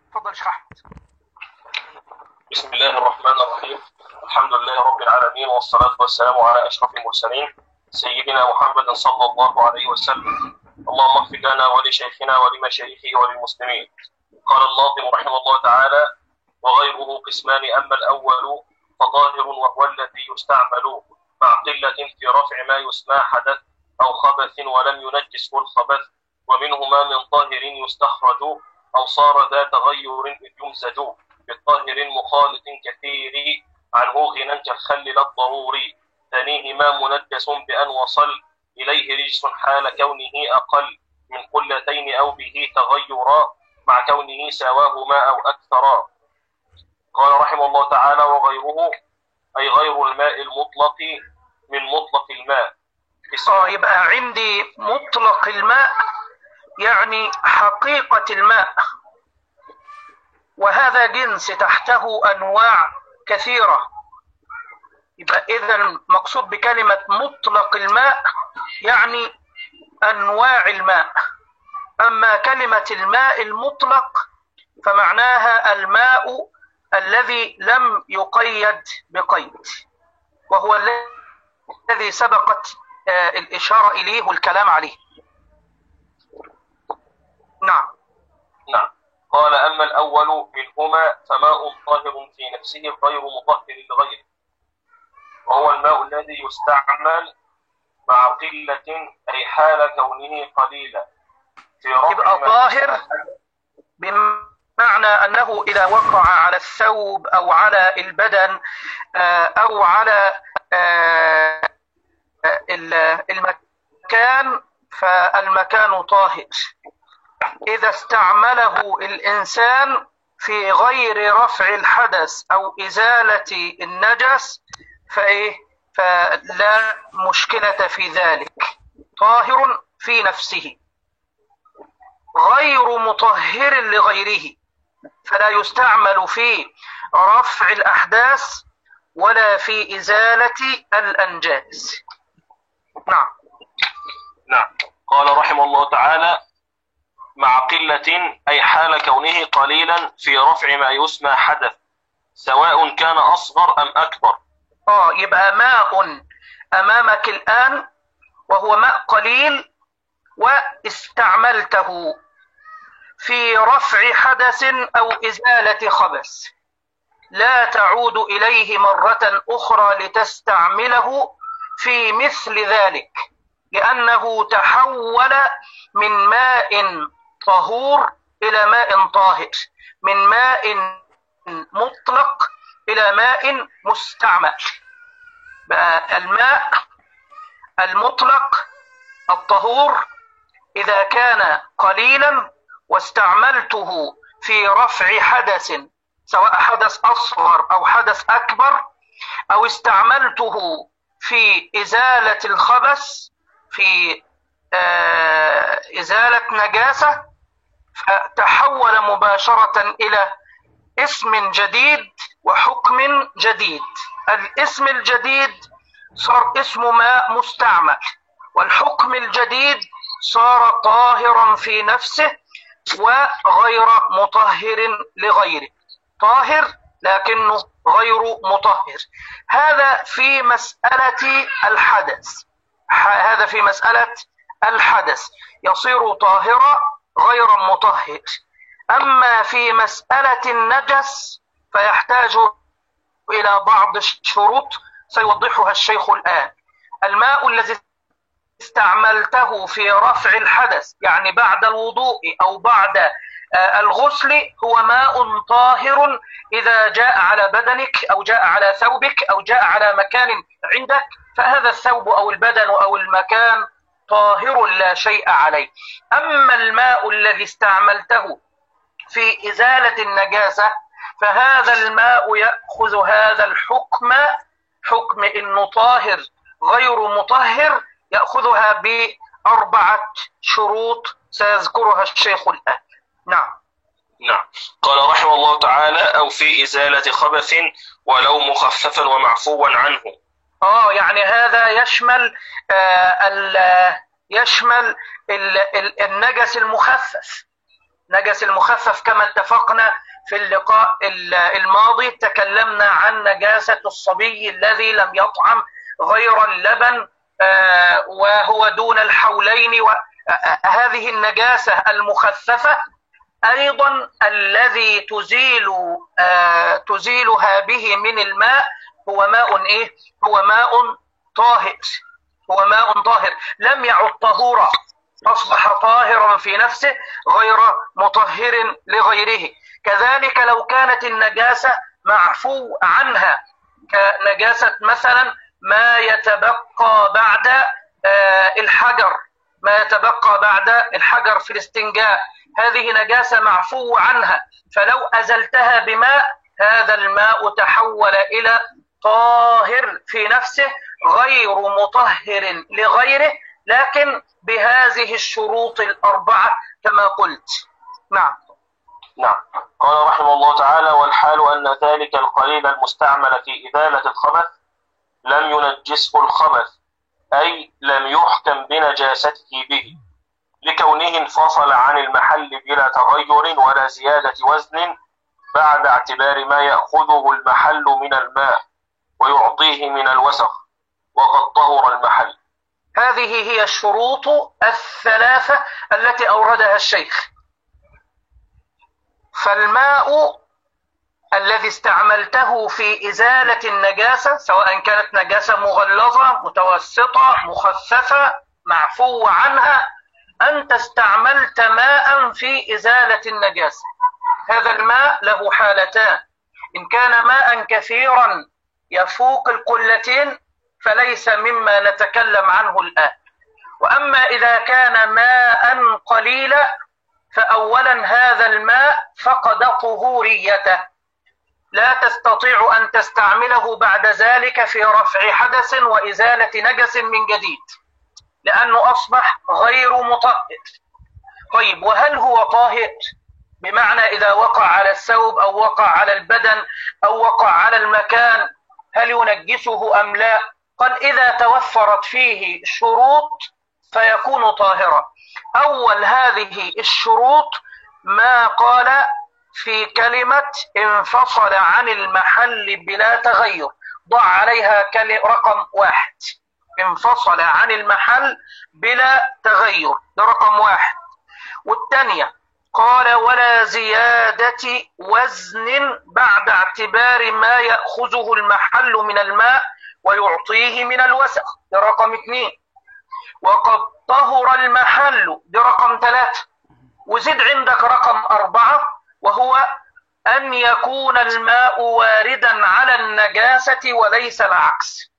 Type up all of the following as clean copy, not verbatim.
تفضل شيخ أحمد. بسم الله الرحمن الرحيم. الحمد لله رب العالمين، والصلاة والسلام على أشرف المرسلين سيدنا محمد صلى الله عليه وسلم. اللهم اغفر لنا ولشيخنا ولمشايخه وللمسلمين. قال الناظم رحمه الله تعالى: وغيره قسمان، أما الأول فظاهر وهو الذي يستعمل مع قلة في رفع ما يسمى حدث أو خبث ولم ينجسه الخبث، ومنهما من طاهر يستخرج أو صار ذا تغير إذ يمزج بالطاهر مخالط كثير عنه غنى كالخل لا الضروري، ثانيهما منجس بأن وصل إليه رجس حال كونه أقل من قلتين أو به تغيرا مع كونه سواهما أو أكثرا. قال رحمه الله تعالى: وغيره أي غير الماء المطلق من مطلق الماء. يبقى عندي مطلق الماء يعني حقيقة الماء، وهذا جنس تحته أنواع كثيرة. يبقى إذن مقصود بكلمة مطلق الماء يعني أنواع الماء. أما كلمة الماء المطلق فمعناها الماء الذي لم يقيد بقيد، وهو الذي سبقت الإشارة إليه والكلام عليه. نعم. قال: أما الأول منهما فماء طاهر في نفسه غير مطهر لغيره، وهو الماء الذي يستعمل مع قلة أي حال كونه قليلا في رفع. يبقى طاهر بمعنى أنه إذا وقع على الثوب أو على البدن أو على المكان فالمكان طاهر. إذا استعمله الإنسان في غير رفع الحدث أو إزالة النجس فلا مشكلة في ذلك، طاهر في نفسه غير مطهر لغيره، فلا يستعمل في رفع الأحداث ولا في إزالة الأنجاس. نعم. قال رحمه الله تعالى: مع قلة أي حال كونه قليلا في رفع ما يسمى حدث، سواء كان أصغر أم أكبر. يبقى ماء أمامك الآن وهو ماء قليل واستعملته في رفع حدث أو إزالة خبث، لا تعود إليه مرة أخرى لتستعمله في مثل ذلك، لأنه تحول من ماء طهور إلى ماء طاهر، من ماء مطلق إلى ماء مستعمل. بقى الماء المطلق الطهور إذا كان قليلا واستعملته في رفع حدث، سواء حدث أصغر أو حدث أكبر، أو استعملته في إزالة الخبث، في إزالة نجاسة، فتحول مباشرة إلى اسم جديد وحكم جديد. الاسم الجديد صار اسم ماء مستعمل، والحكم الجديد صار طاهرا في نفسه وغير مطهر لغيره، طاهر لكنه غير مطهر. هذا في مسألة الحدث، هذا في مسألة الحدث يصير طاهرا غير مطهر. أما في مسألة النجس فيحتاج إلى بعض الشروط سيوضحها الشيخ الآن. الماء الذي استعملته في رفع الحدث يعني بعد الوضوء أو بعد الغسل هو ماء طاهر إذا جاء على بدنك أو جاء على ثوبك أو جاء على مكان عندك، فهذا الثوب أو البدن أو المكان طاهر لا شيء عليه. أما الماء الذي استعملته في إزالة النجاسة فهذا الماء يأخذ هذا الحكم، حكم إنه طاهر غير مطهر، يأخذها بأربعة شروط سيذكرها الشيخ الآن. نعم. قال رحمه الله تعالى: أو في إزالة خبث ولو مخففا ومعفوا عنه. يعني هذا يشمل النجس المخفف، نجس المخفف كما اتفقنا في اللقاء الماضي تكلمنا عن نجاسة الصبي الذي لم يطعم غير اللبن وهو دون الحولين. وهذه النجاسة المخففة أيضا الذي تزيلها به من الماء هو ماء إيه؟ هو ماء طاهر. هو ماء طاهر لم يعد طهورا، أصبح طاهرا في نفسه غير مطهر لغيره. كذلك لو كانت النجاسة معفو عنها كنجاسة مثلا ما يتبقى بعد الحجر، ما يتبقى بعد الحجر في الاستنجاء، هذه نجاسة معفو عنها، فلو أزلتها بماء هذا الماء تحول إلى طاهر في نفسه غير مطهر لغيره، لكن بهذه الشروط الأربعة كما قلت. نعم. قال رحمه الله تعالى: والحال أن ذلك القليل المستعمل في إزالة الخبث لم ينجسه الخبث، أي لم يحكم بنجاسته به، لكونه انفصل عن المحل بلا تغير ولا زيادة وزن بعد اعتبار ما يأخذه المحل من الماء ويعطيه من الوسخ، وقد طهر المحل. هذه هي الشروط الثلاثة التي أوردها الشيخ. فالماء الذي استعملته في إزالة النجاسة سواء كانت نجاسة مغلظة متوسطة مخففة معفو عنها، أنت استعملت ماء في إزالة النجاسة، هذا الماء له حالتان: إن كان ماء كثيرا يفوق القلتين فليس مما نتكلم عنه الآن، وأما إذا كان ماء قليلا فأولا هذا الماء فقد طهوريته، لا تستطيع أن تستعمله بعد ذلك في رفع حدث وإزالة نجس من جديد لأنه أصبح غير مطهر. طيب، وهل هو طاهر؟ بمعنى إذا وقع على الثوب أو وقع على البدن أو وقع على المكان هل ينجسه أم لا؟ قال إذا توفرت فيه شروط فيكون طاهرا. أول هذه الشروط ما قال في كلمة انفصل عن المحل بلا تغير، ضع عليها رقم 1، انفصل عن المحل بلا تغير، ده رقم 1. والثانية قال ولا زيادة وزن بعد اعتبار ما يأخذه المحل من الماء ويعطيه من الوسخ، ده رقم 2. وقد طهر المحل، ده رقم 3. وزد عندك رقم 4 وهو أن يكون الماء واردا على النجاسة وليس العكس.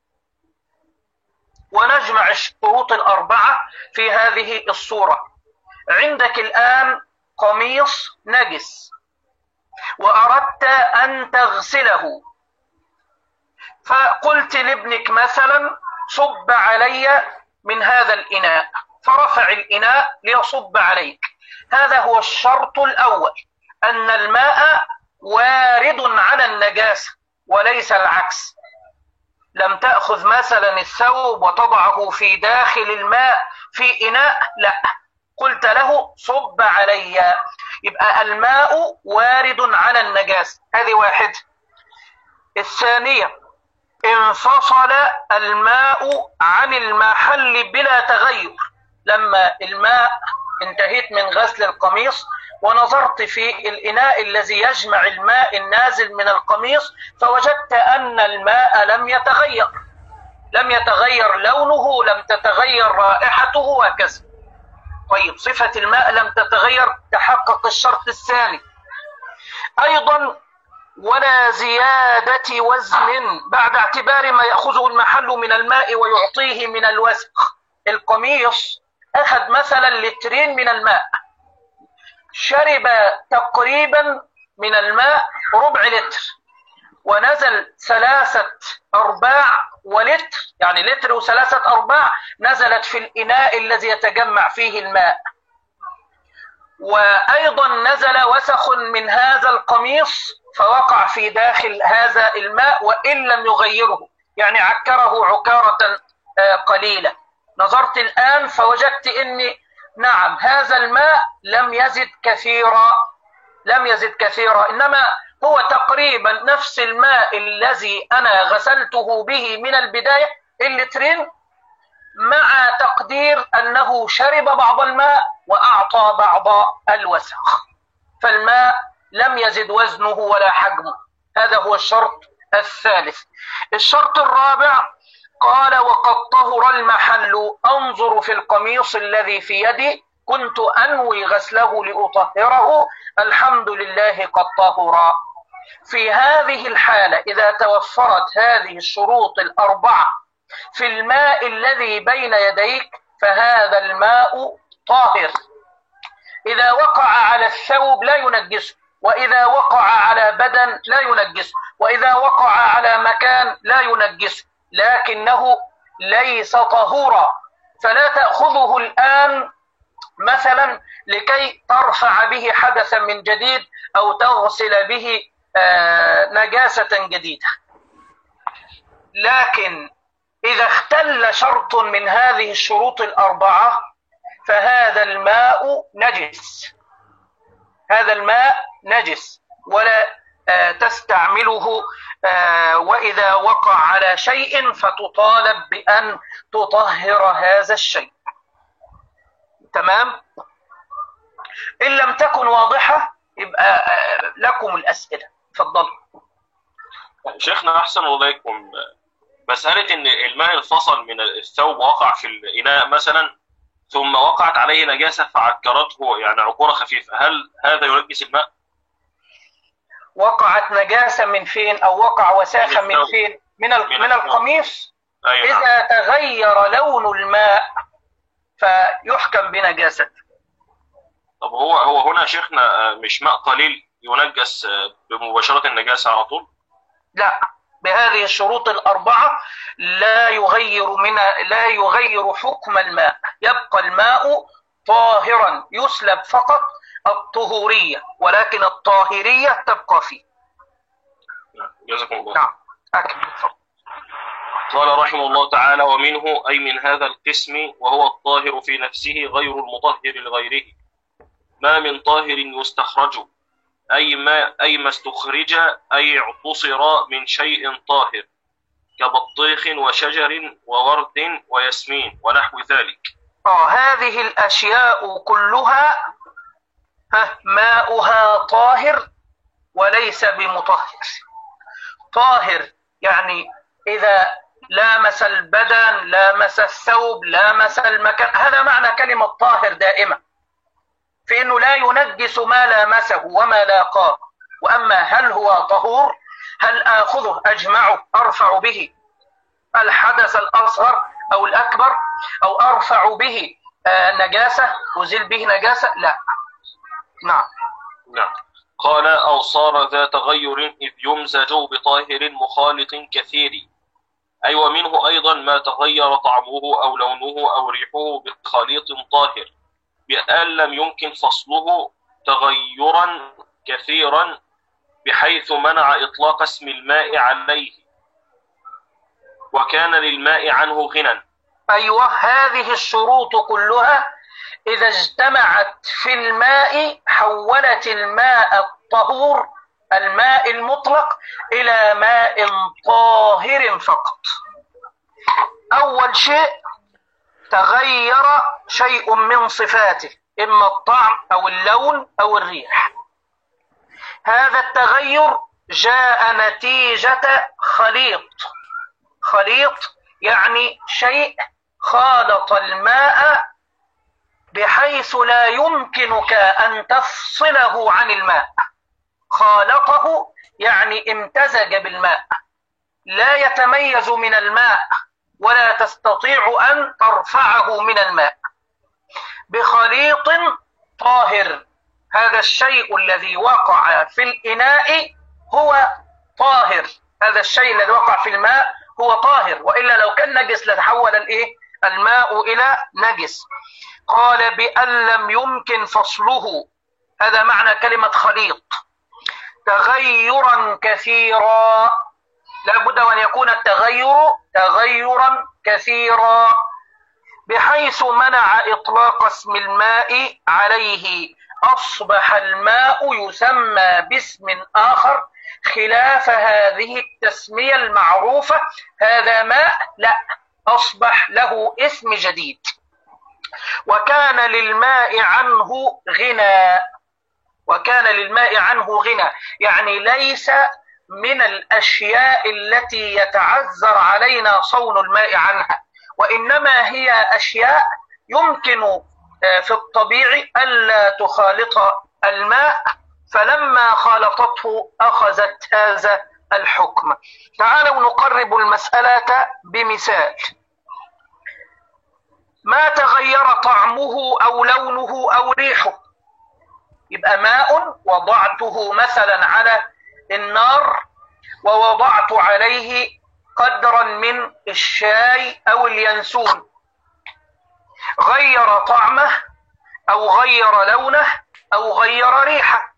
ونجمع الشروط الأربعة في هذه الصورة. عندك الآن قميص نجس وأردت أن تغسله، فقلت لابنك مثلا صب علي من هذا الإناء، فرفع الإناء ليصب عليك. هذا هو الشرط الأول، أن الماء وارد على النجاسة وليس العكس. لم تأخذ مثلا الثوب وتضعه في داخل الماء في إناء، لا، قلت له صب علي، يبقى الماء وارد على النجاسة، هذه 1. الثانية انفصل الماء عن المحل بلا تغير. لما الماء انتهيت من غسل القميص ونظرت في الإناء الذي يجمع الماء النازل من القميص فوجدت أن الماء لم يتغير لونه، لم تتغير رائحته وكذا. طيب، صفة الماء لم تتغير، تحقق الشرط الثاني. أيضا ولا زيادة وزن بعد اعتبار ما يأخذه المحل من الماء ويعطيه من الوسخ. القميص أخذ مثلا 2 لتر من الماء، شرب تقريبا من الماء ربع لتر، ونزل 3/4 ولتر، يعني 1.3 لتر نزلت في الإناء الذي يتجمع فيه الماء، وأيضا نزل وسخ من هذا القميص فوقع في داخل هذا الماء وإن لم يغيره، يعني عكره عكارة قليلة. نظرت الآن فوجدت أن نعم هذا الماء لم يزد كثيرا، إنما هو تقريبا نفس الماء الذي أنا غسلته به من البداية اللترين، مع تقدير أنه شرب بعض الماء وأعطى بعض الوسخ، فالماء لم يزد وزنه ولا حجمه. هذا هو الشرط الثالث. الشرط الرابع قال: وقد طهر المحل، أنظر في القميص الذي في يدي، كنت أنوي غسله لأطهره، الحمد لله قد طهر. في هذه الحالة إذا توفرت هذه الشروط الأربعة في الماء الذي بين يديك فهذا الماء طاهر. إذا وقع على الثوب لا ينجسه، وإذا وقع على بدن لا ينجسه، وإذا وقع على مكان لا ينجسه، لكنه ليس طهورا. فلا تأخذه الآن مثلا لكي ترفع به حدثا من جديد أو تغسل به نجاسة جديدة. لكن إذا اختل شرط من هذه الشروط الأربعة فهذا الماء نجس، هذا الماء نجس ولا تستعمله، وإذا وقع على شيء فتطالب بأن تطهر هذا الشيء. تمام؟ إن لم تكن واضحة يبقى لكم الأسئلة، تفضلوا. شيخنا أحسن إليكم، مسألة إن الماء انفصل من الثوب ووقع في الإناء مثلا ثم وقعت عليه نجاسة فعكرته، يعني عكورة خفيفة، هل هذا ينجس الماء؟ وقعت نجاسة من فين أو وقع وساخة من فين؟ من القميص. أيوة. إذا تغير لون الماء فيحكم بنجاسة. طب هو هنا شيخنا مش ماء قليل ينجس بمباشرة النجاسة على طول؟ لا، بهذه الشروط الأربعة لا يغير حكم الماء، يبقى الماء طاهرا، يسلب فقط الطهورية ولكن الطاهرية تبقى فيه. جزاكم الله. نعم أكمل. قال رحمه الله تعالى: ومنه أي من هذا القسم وهو الطاهر في نفسه غير المطهر لغيره، ما من طاهر يستخرج، أي ما استخرج أي اعتصر من شيء طاهر كبطيخ وشجر وورد وياسمين ونحو ذلك. هذه الأشياء كلها ماؤها طاهر وليس بمطهر. طاهر يعني إذا لامس البدن، لامس الثوب، لامس المكان، هذا معنى كلمة طاهر دائما، في أنه لا ينجس ما لامسه وما لاقاه. وأما هل هو طهور، هل آخذه أجمعه أرفع به الحدث الأصغر أو الأكبر، أو أرفع به نجاسة أزيل به نجاسة؟ لا. نعم. قال: أو صار ذا تغير إذ يمزج بطاهر مخالط كثير، أي ومنه أيضا ما تغير طعمه أو لونه أو ريحه بخليط طاهر بأن لم يمكن فصله تغيرا كثيرا بحيث منع إطلاق اسم الماء عليه وكان للماء عنه غنى. أيوة، هذه الشروط كلها إذا اجتمعت في الماء حولت الماء الطهور، الماء المطلق، إلى ماء طاهر فقط. أول شيء تغير شيء من صفاته، إما الطعم أو اللون أو الريح. هذا التغير جاء نتيجة خليط يعني شيء خالط الماء بحيث لا يمكنك أن تفصله عن الماء. خالطه يعني امتزج بالماء، لا يتميز من الماء ولا تستطيع أن ترفعه من الماء، بخليط طاهر. هذا الشيء الذي وقع في الإناء هو طاهر، هذا الشيء الذي وقع في الماء هو طاهر، وإلا لو كان نجس لتحول الماء إلى نجس. قال: بأن لم يمكن فصله، هذا معنى كلمة خليط. تغيرا كثيرا، لا بد أن يكون التغير تغيرا كثيرا بحيث منع إطلاق اسم الماء عليه، أصبح الماء يسمى باسم آخر خلاف هذه التسمية المعروفة، هذا ماء، لا، أصبح له اسم جديد. وكان للماء عنه غنى، وكان للماء عنه غنى، يعني ليس من الأشياء التي يتعذر علينا صون الماء عنها، وإنما هي أشياء يمكن في الطبيعي ألا تخالط الماء، فلما خالطته أخذت هذا الحكم. تعالوا نقرب المسألة بمثال. ما تغير طعمه أو لونه أو ريحه، يبقى ماء وضعته مثلا على النار ووضعت عليه قدرا من الشاي أو اليانسون، غير طعمه أو غير لونه أو غير ريحه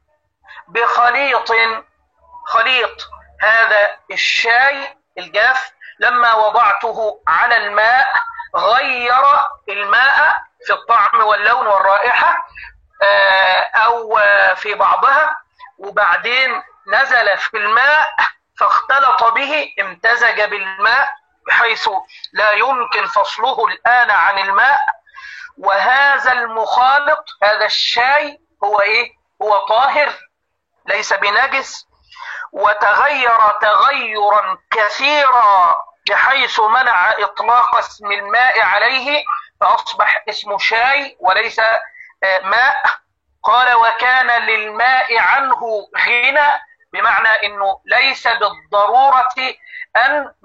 خليط هذا الشاي الجاف لما وضعته على الماء غير الماء في الطعم واللون والرائحة أو في بعضها، وبعدين نزل في الماء فاختلط به، امتزج بالماء بحيث لا يمكن فصله الآن عن الماء. وهذا المخالط، هذا الشاي، هو إيه؟ هو طاهر ليس بنجس، وتغير تغيرا كثيرا بحيث منع إطلاق اسم الماء عليه، فأصبح اسمه شاي وليس ماء. قال وكان للماء عنه غنى، بمعنى أنه ليس بالضرورة أن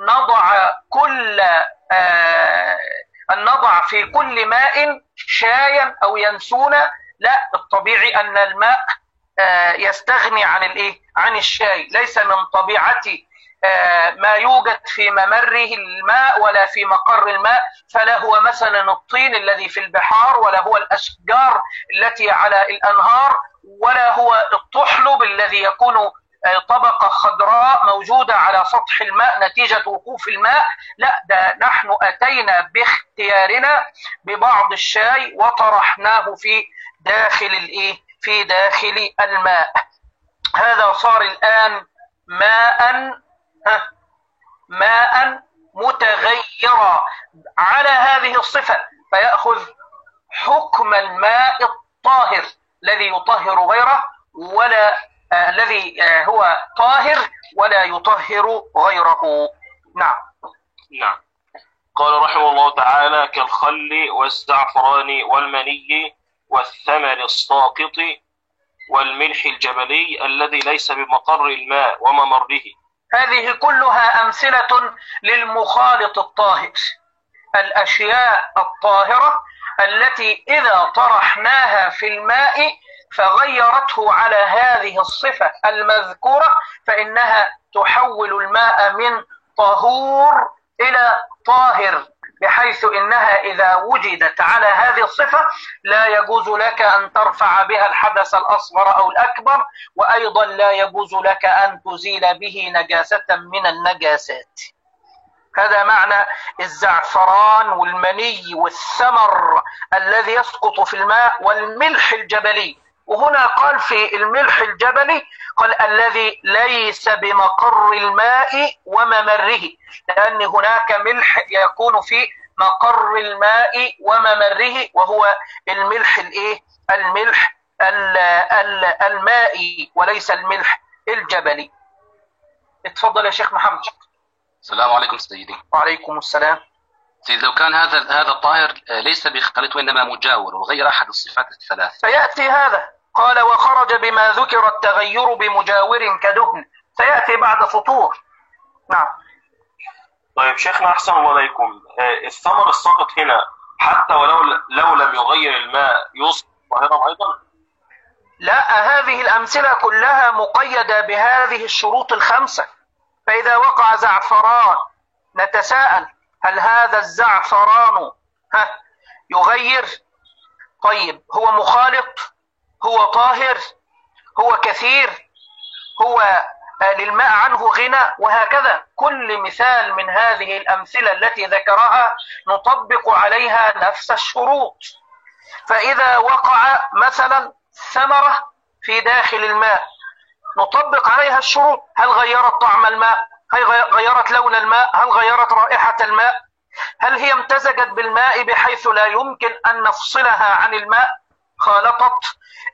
نضع في كل ماء شايا أو ينسونا، لا، الطبيعي أن الماء يستغني عن الشاي، ليس من طبيعة ما يوجد في ممره الماء ولا في مقر الماء، فلا هو مثلا الطين الذي في البحار، ولا هو الأشجار التي على الأنهار، ولا هو الطحلب الذي يكون طبقة خضراء موجودة على سطح الماء نتيجة وقوف الماء. لا، ده نحن أتينا باختيارنا ببعض الشاي وطرحناه في داخل الماء. هذا صار الآن ماء متغيرا على هذه الصفة، فيأخذ حكم الماء الطاهر الذي يطهر غيره، ولا الذي هو طاهر ولا يطهر غيره. نعم. قال رحمه الله تعالى: كالخل والزعفران والمني والثمر الساقط والملح الجبلي الذي ليس بمقر الماء وممره. هذه كلها أمثلة للمخالط الطاهر، الأشياء الطاهرة التي إذا طرحناها في الماء فغيرته على هذه الصفة المذكورة فإنها تحول الماء من طهور إلى طاهر، بحيث إنها إذا وجدت على هذه الصفة لا يجوز لك أن ترفع بها الحدث الأصغر أو الأكبر، وأيضا لا يجوز لك أن تزيل به نجاسة من النجاسات. هذا معنى الزعفران والمني والثمر الذي يسقط في الماء والملح الجبلي. وهنا قال في الملح الجبلي قال الذي ليس بمقر الماء وممره، لأن هناك ملح يكون في مقر الماء وممره، وهو الملح الملح المائي وليس الملح الجبلي. اتفضل يا شيخ محمد. السلام عليكم سيدي. وعليكم السلام. سيدي، لو كان هذا الطاهر ليس بخليط وإنما مجاور وغير أحد الصفات الثلاث سيأتي هذا. قال وخرج بما ذكر التغير بمجاور كدهن، سيأتي بعد فطور. نعم. طيب شيخنا أحسن الله عليكم، الثمر الساقط هنا حتى ولو لم يغير الماء يصبح طاهرا أيضا؟ لا، هذه الأمثلة كلها مقيدة بهذه الشروط الخمسة. فإذا وقع زعفران نتساءل هل هذا الزعفران يغير؟ طيب هو مخالط؟ هو طاهر؟ هو كثير؟ هو للماء عنه غنى، وهكذا كل مثال من هذه الأمثلة التي ذكرها نطبق عليها نفس الشروط. فإذا وقع مثلا ثمرة في داخل الماء نطبق عليها الشروط. هل غيرت طعم الماء؟ هل غيرت لون الماء؟ هل غيرت رائحة الماء؟ هل هي امتزجت بالماء بحيث لا يمكن أن نفصلها عن الماء؟ خالطت؟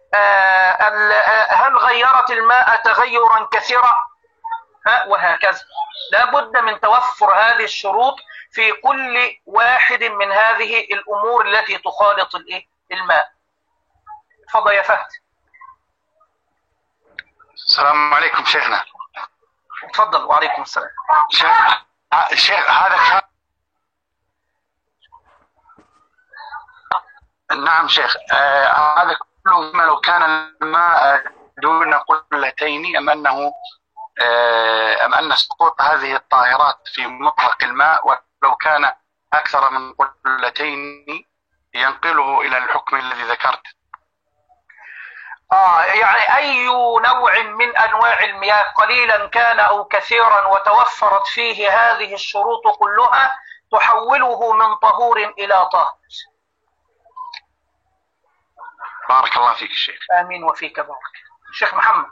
هل غيرت الماء تغيرا كثيرا؟ وهكذا. لا بد من توفر هذه الشروط في كل واحد من هذه الأمور التي تخالط الماء. تفضل يا فهد. السلام عليكم شيخنا. تفضل. وعليكم السلام. شيخ هذا نعم شيخ، هذا كله لو كان الماء دون قلتين أم أن سقوط هذه الطاهرات في مطلق الماء ولو كان أكثر من قلتين ينقله إلى الحكم الذي ذكرت؟ يعني أي نوع من أنواع المياه قليلا كان أو كثيرا وتوفرت فيه هذه الشروط كلها تحوله من طهور إلى طاهر. بارك الله فيك الشيخ. آمين وفيك بارك. الشيخ محمد.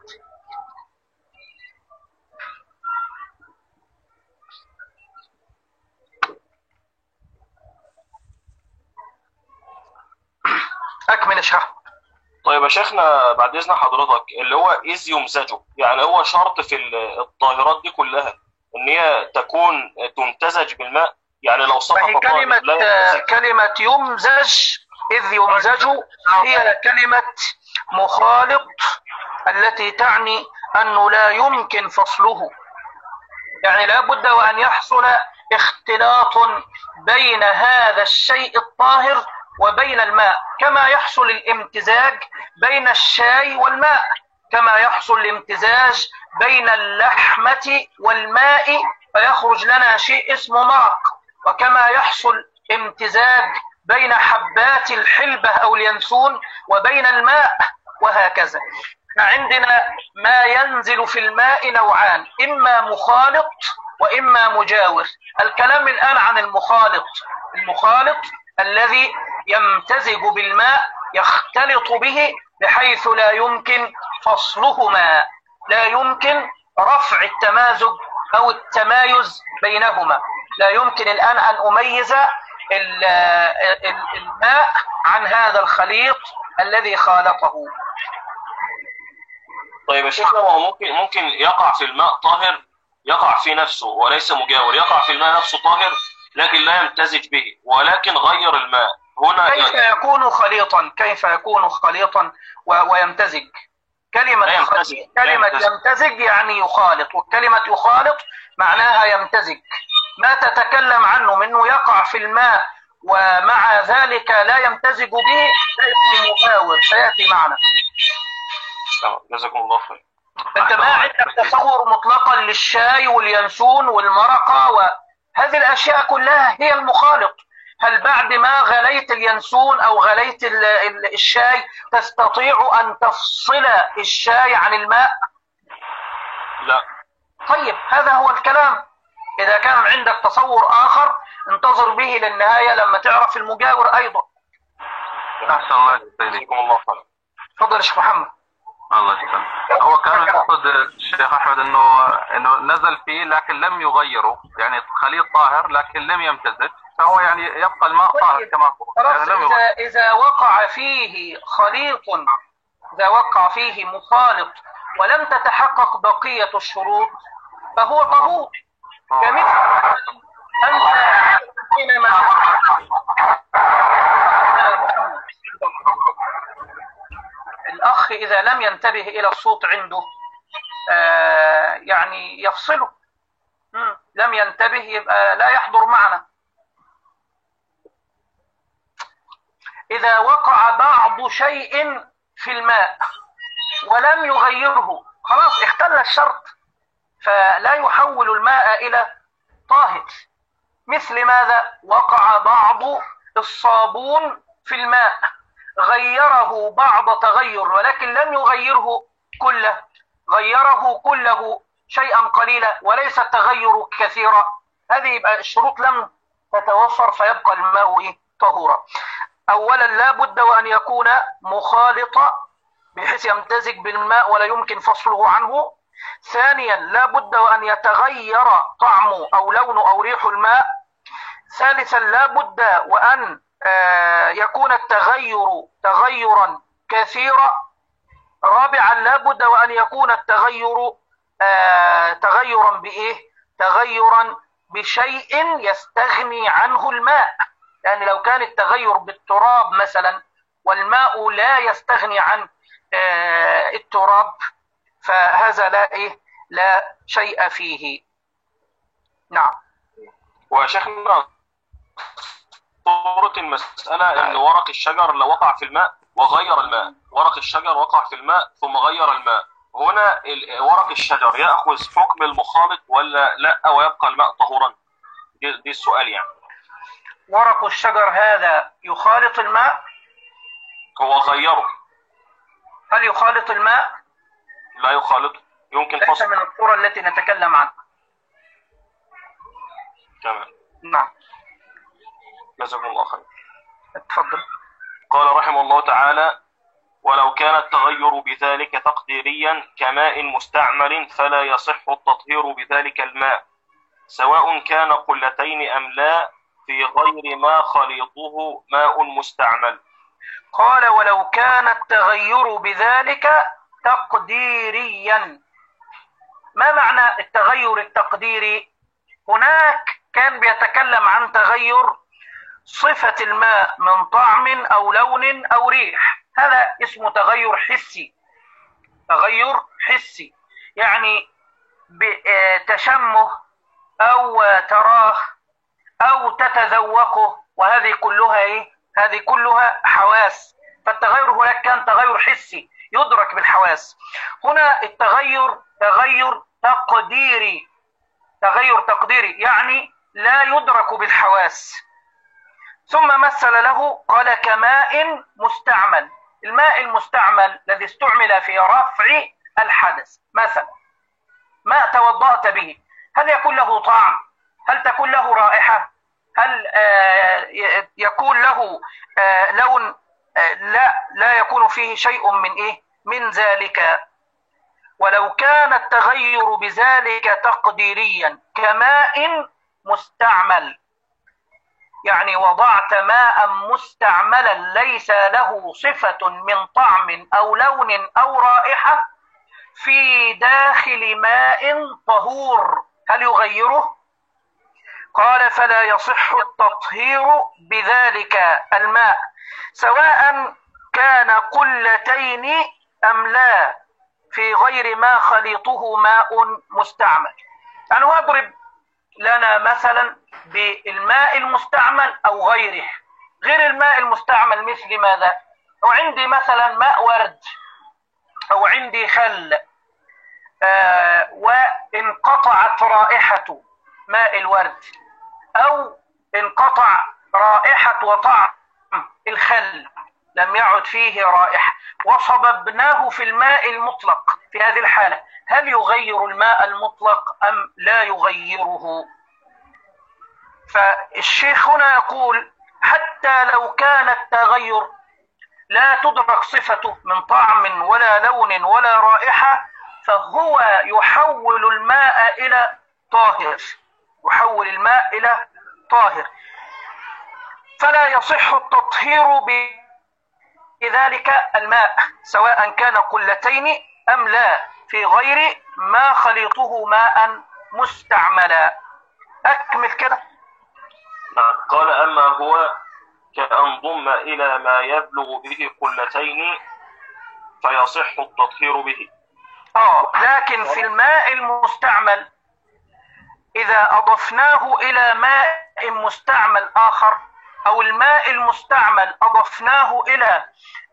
أكمل اشرح. طيب يا شيخنا بعد إذن حضرتك، اللي هو إذ يمزجه، يعني هو شرط في الطاهرات دي كلها إن هي تكون تمتزج بالماء، يعني لو سقط كلمة يمزج، إذ يمزج هي كلمة مخالط التي تعني أنه لا يمكن فصله، يعني لا بد وأن يحصل اختلاط بين هذا الشيء الطاهر وبين الماء، كما يحصل الامتزاج بين الشاي والماء، كما يحصل الامتزاج بين اللحمة والماء فيخرج لنا شيء اسمه مرق، وكما يحصل امتزاج بين حبات الحلبة أو اليانسون وبين الماء، وهكذا. عندنا ما ينزل في الماء نوعان، إما مخالط وإما مجاور. الكلام الآن عن المخالط. المخالط الذي يمتزج بالماء، يختلط به بحيث لا يمكن فصلهما، لا يمكن رفع التمازج أو التمايز بينهما. لا يمكن الآن أن أميز الماء عن هذا الخليط الذي خالطه. طيب يا شيخنا، هو ممكن يقع في الماء طاهر، يقع في نفسه وليس مجاور، يقع في الماء نفسه طاهر لكن لا يمتزج به، ولكن غير الماء هنا. كيف يكون خليطا؟ كيف يكون خليطا ويمتزج؟ كلمة يمتزج يعني يخالط، والكلمة يخالط معناها يمتزج. ما تتكلم عنه منه يقع في الماء ومع ذلك لا يمتزج به اسم مجاور سيأتي معنا. جزاكم الله خير. انت ما عندك تصور مطلقا للشاي واليانسون والمرقة وهذه الأشياء كلها هي المخالط. هل بعد ما غليت اليانسون أو غليت الشاي تستطيع أن تفصل الشاي عن الماء؟ لا. طيب هذا هو الكلام. إذا كان عندك تصور آخر انتظر به للنهاية لما تعرف المجاور أيضا. أحسن الله يسلمكم. الله خير. تفضل يا شيخ محمد. الله يسلمك. هو كان يقصد الشيخ أحمد إنه نزل فيه لكن لم يغيره، يعني خليط طاهر لكن لم يمتزج، فهو يعني يبقى الماء طاهر كما هو. يعني إذا وقع فيه خليط، إذا وقع فيه مخالط ولم تتحقق بقية الشروط فهو طهور. كمثل أنت حينما الأخ إذا لم ينتبه إلى الصوت عنده يعني يفصله. لم ينتبه يبقى لا يحضر معنا. إذا وقع بعض شيء في الماء ولم يغيره خلاص اختل الشرط، فلا يحول الماء إلى طاهر. مثل ماذا؟ وقع بعض الصابون في الماء، غيره بعض تغير ولكن لم يغيره كله، غيره كله شيئا قليلا وليس التغير كثيرا، هذه يبقى الشروط لم تتوفر فيبقى الماء طهورا. أولا لا بد وأن يكون مخالطا بحيث يمتزج بالماء ولا يمكن فصله عنه. ثانيا لا بد وأن يتغير طعمه أو لونه أو ريح الماء. ثالثا لا بد وأن يكون التغير تغيرا كثيرا. رابعا لا بد وأن يكون التغير تغيرا بإيه؟ تغيرا بشيء يستغني عنه الماء، يعني لو كان التغير بالتراب مثلا والماء لا يستغني عن التراب فهذا لا شيء فيه. نعم. وشيخنا صورة المسألة أن ورق الشجر لو وقع في الماء وغير الماء، ورق الشجر وقع في الماء ثم غير الماء، هنا ورق الشجر يأخذ حكم المخالط ولا لا ويبقى الماء طهورا؟ دي السؤال يعني. ورق الشجر هذا يخالط الماء؟ هو غيره. هل يخالط الماء؟ لا يخالطه، يمكن ليس فصل. من الصورة التي نتكلم عنها. تمام. نعم. جزاكم الله خير. اتفضل. قال رحمه الله تعالى: ولو كان التغير بذلك تقديريا كماء مستعمل فلا يصح التطهير بذلك الماء سواء كان قلتين أم لا في غير ما خليطه ماء مستعمل. قال ولو كان التغير بذلك تقديريا. ما معنى التغير التقديري؟ هناك كان بيتكلم عن تغير صفة الماء من طعم أو لون أو ريح، هذا اسمه تغير حسي. تغير حسي يعني بتشمه أو تراه أو تتذوقه، وهذه كلها هذه كلها حواس. فالتغير هناك كان تغير حسي يدرك بالحواس. هنا التغير تغير تقديري. تغير تقديري يعني لا يدرك بالحواس. ثم مثل له قال كماء مستعمل. الماء المستعمل الذي استعمل في رفع الحدث، مثلا ماء توضأت به، هل يكون له طعم؟ هل تكون له رائحة؟ هل يكون له لون؟ لا يكون فيه شيء من ذلك. ولو كان التغير بذلك تقديريا كماء مستعمل، يعني وضعت ماء مستعملا ليس له صفة من طعم أو لون أو رائحة في داخل ماء طهور، هل يغيره؟ قال فلا يصح التطهير بذلك الماء سواء كان قلتين أم لا في غير ما خليطه ماء مستعمل. يعني أضرب لنا مثلا بالماء المستعمل أو غيره. غير الماء المستعمل مثل ماذا؟ أو عندي مثلا ماء ورد أو عندي خل وانقطعت رائحة ماء الورد أو انقطع رائحة وطعم الخل، لم يعد فيه رائحة، وصببناه في الماء المطلق. في هذه الحالة هل يغير الماء المطلق أم لا يغيره؟ فالشيخ هنا يقول حتى لو كان التغير لا تدرك صفته من طعم ولا لون ولا رائحة فهو يحول الماء إلى طاهر. يحول الماء إلى طاهر، فلا يصح التطهير بذلك الماء سواء كان قلتين أم لا في غير ما خليطه ماء مستعملا. أكمل كده. قال أما هو كأن ضم إلى ما يبلغ به قلتين فيصح التطهير به. لكن في الماء المستعمل إذا أضفناه إلى ماء مستعمل آخر أو الماء المستعمل أضفناه إلى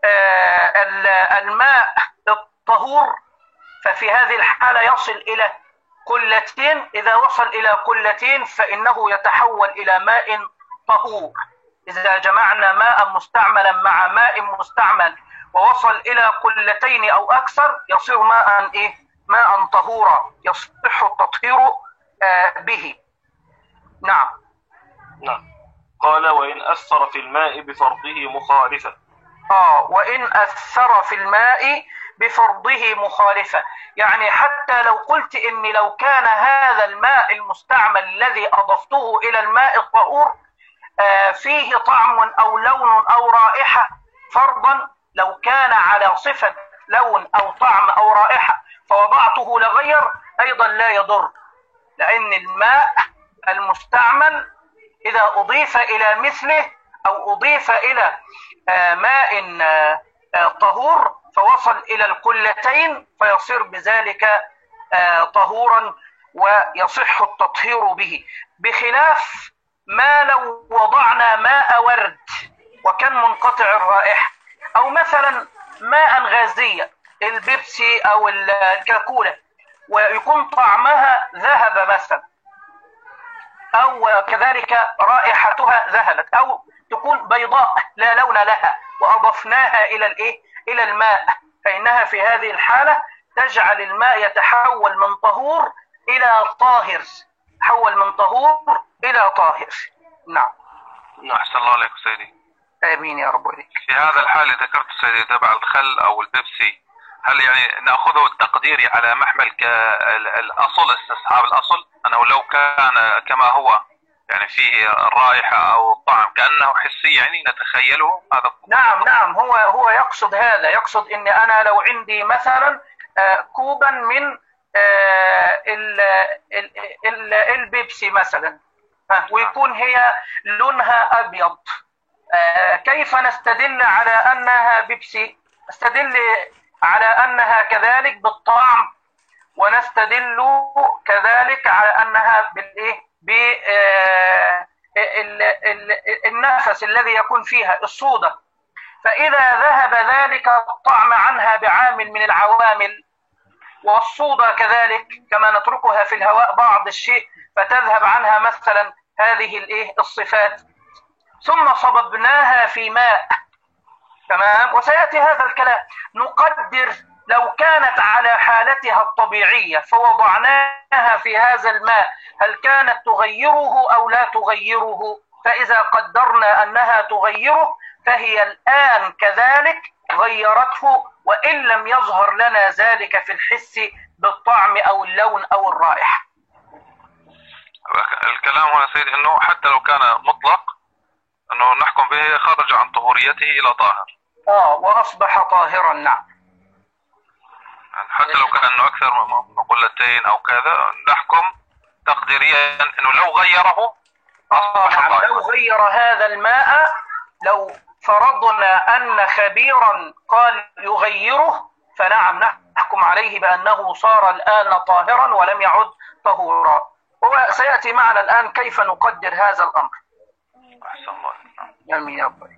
الماء الطهور ففي هذه الحالة يصل إلى قلتين. إذا وصل إلى قلتين فإنه يتحول إلى ماء طهور. إذا جمعنا ماء مستعملا مع ماء مستعمل ووصل إلى قلتين أو أكثر يصير ماء طهورا يصح التطهير به. نعم. نعم. قال وإن أثر في الماء بفرضه مخالفة. وإن أثر في الماء بفرضه مخالفة، يعني حتى لو قلت إن لو كان هذا الماء المستعمل الذي أضفته إلى الماء الطهور فيه طعم أو لون أو رائحة فرضا، لو كان على صفة لون أو طعم أو رائحة فوضعته لغير أيضا لا يضر، لأن الماء المستعمل إذا أضيف إلى مثله أو أضيف إلى ماء طهور فوصل إلى القلتين فيصير بذلك طهورا ويصح التطهير به، بخلاف ما لو وضعنا ماء ورد وكان منقطع الرائحة، أو مثلا ماء غازية البيبسي أو الكاكولا ويكون طعمها ذهب مثلا، أو كذلك رائحتها ذهبت، أو تكون بيضاء لا لون لها وأضفناها إلى الماء، فإنها في هذه الحالة تجعل الماء يتحول من طهور إلى طاهر، تحول من طهور إلى طاهر. نعم. أحسن الله عليك سيدي. آمين يا رب وليك. في هذا الحال ذكرت سيدي تبع الخل أو البيبسي، هل يعني نأخذه التقديري على محمل كالأصل استصحاب الأصل، أنه لو كان كما هو يعني فيه الرائحة أو الطعم كأنه حسي يعني نتخيله هذا؟ نعم هو يقصد هذا، يقصد إن أنا لو عندي مثلا كوبا من البيبسي مثلا ويكون هي لونها أبيض، كيف نستدل على أنها بيبسي؟ نستدل على أنها كذلك بالطعم، ونستدل كذلك على أنها بالنفس الذي يكون فيها الصودا، فإذا ذهب ذلك الطعم عنها بعامل من العوامل، والصودا كذلك كما نتركها في الهواء بعض الشيء فتذهب عنها مثلا هذه الصفات، ثم صببناها في ماء، تمام، وسيأتي هذا الكلام، نقدر لو كانت على حالتها الطبيعية فوضعناها في هذا الماء هل كانت تغيره أو لا تغيره، فإذا قدرنا أنها تغيره فهي الآن كذلك غيرته، وإن لم يظهر لنا ذلك في الحس بالطعم أو اللون أو الرائحة. الكلام هنا سيدي أنه حتى لو كان مطلق أنه نحكم به خرج عن طهوريته إلى طاهر. وأصبح طاهرا. نعم. حتى لو كان أنه أكثر من قلتين أو كذا نحكم تقديريا أنه لو غيره نعم، لو غير هذا الماء، لو فرضنا أن خبيرا قال يغيره فنعم نحكم عليه بأنه صار الآن طاهرا ولم يعد طهورا، وسيأتي معنا الآن كيف نقدر هذا الأمر. أحسن الله. آمين يا رب.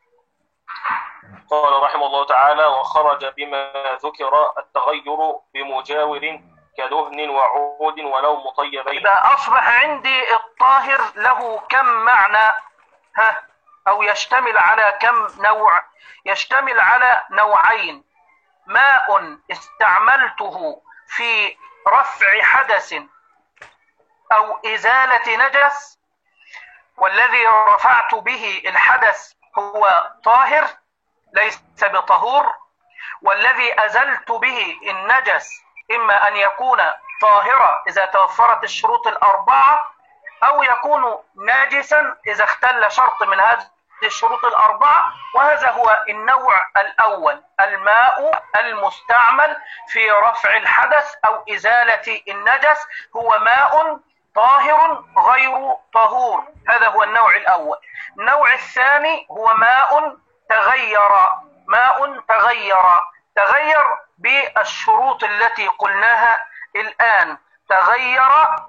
قال رحمه الله تعالى وخرج بما ذكر التغير بمجاور كدهن وعود ولو مطيبين. إذا أصبح عندي الطاهر له كم معنى أو يشتمل على كم نوع؟ يشتمل على نوعين: ماء استعملته في رفع حدث أو إزالة نجس، والذي رفعت به الحدث هو طاهر ليس بطهور، والذي أزلت به النجس إما أن يكون طاهرا إذا توفرت الشروط الأربعة، أو يكون ناجسا إذا اختل شرط من هذه الشروط الأربعة. وهذا هو النوع الأول، الماء المستعمل في رفع الحدث أو إزالة النجس، هو ماء طاهر غير طهور، هذا هو النوع الأول. النوع الثاني هو ماء تغير بالشروط التي قلناها الآن، تغير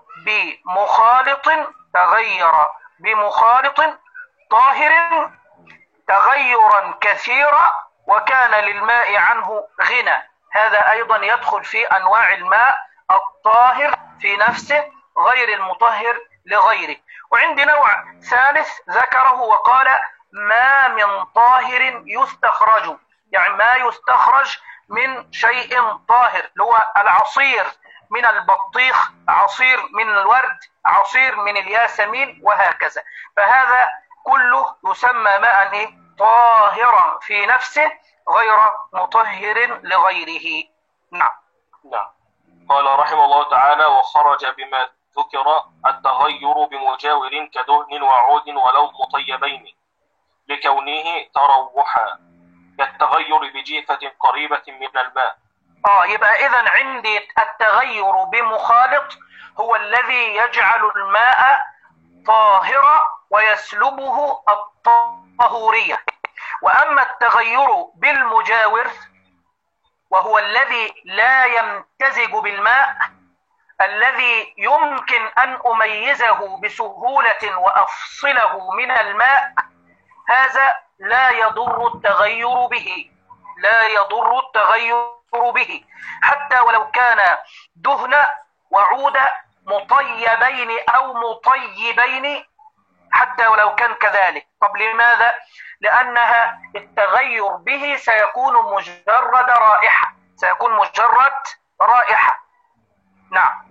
بمخالط طاهر تغيرا كثيرا وكان للماء عنه غنى، هذا أيضا يدخل في أنواع الماء الطاهر في نفسه غير المطهر لغيره. وعندي نوع ثالث ذكره وقال ما من طاهر يستخرج، يعني ما يستخرج من شيء طاهر، اللي هو العصير من البطيخ، عصير من الورد، عصير من الياسمين، وهكذا. فهذا كله يسمى ماء طاهرا في نفسه غير مطهر لغيره. نعم. نعم. قال رحمه الله تعالى: وخرج بما ذكر التغير بمجاور كدهن وعود ولو مطيبين لكونه تروحا كالتغير بجيفة قريبة من الماء. يبقى إذن عندي التغير بمخالط هو الذي يجعل الماء طاهرا ويسلبه الطهورية. وأما التغير بالمجاور وهو الذي لا يمتزج بالماء، الذي يمكن أن أميزه بسهولة وأفصله من الماء، هذا لا يضر التغير به، لا يضر التغير به، حتى ولو كان دهن وعود مطيبين أو مطيبين، حتى ولو كان كذلك. طب لماذا؟ لأنها التغير به سيكون مجرد رائحة، سيكون مجرد رائحة. نعم.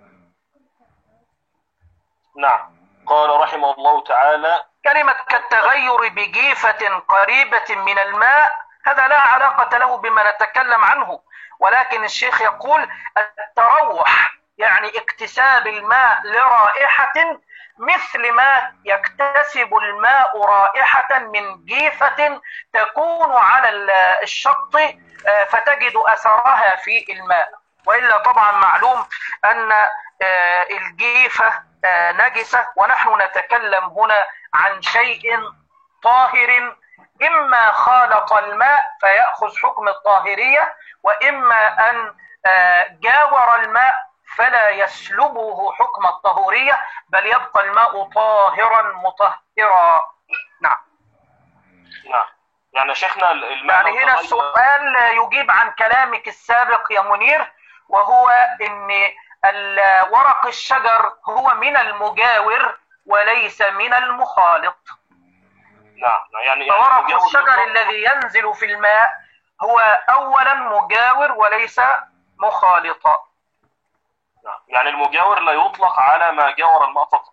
نعم. قال رحمه الله تعالى: كلمة كالتغير بجيفة قريبة من الماء هذا لا علاقة له بما نتكلم عنه، ولكن الشيخ يقول التروح يعني اكتساب الماء لرائحة مثل ما يكتسب الماء رائحة من جيفة تكون على الشط فتجد أثرها في الماء. وإلا طبعا معلوم أن الجيفة نجسة، ونحن نتكلم هنا عن شيء طاهر إما خالط الماء فيأخذ حكم الطاهرية، وإما أن جاور الماء فلا يسلبه حكم الطهورية، بل يبقى الماء طاهرا مطهرا. نعم. نعم. يعني شيخنا الماء يعني هنا السؤال يجيب عن كلامك السابق يا منير، وهو ان ورق الشجر هو من المجاور وليس من المخالط. نعم. يعني ورق الشجر الذي ينزل في الماء هو اولا مجاور وليس مخالطا. نعم. يعني المجاور لا يطلق على ما جاور الماء فقط.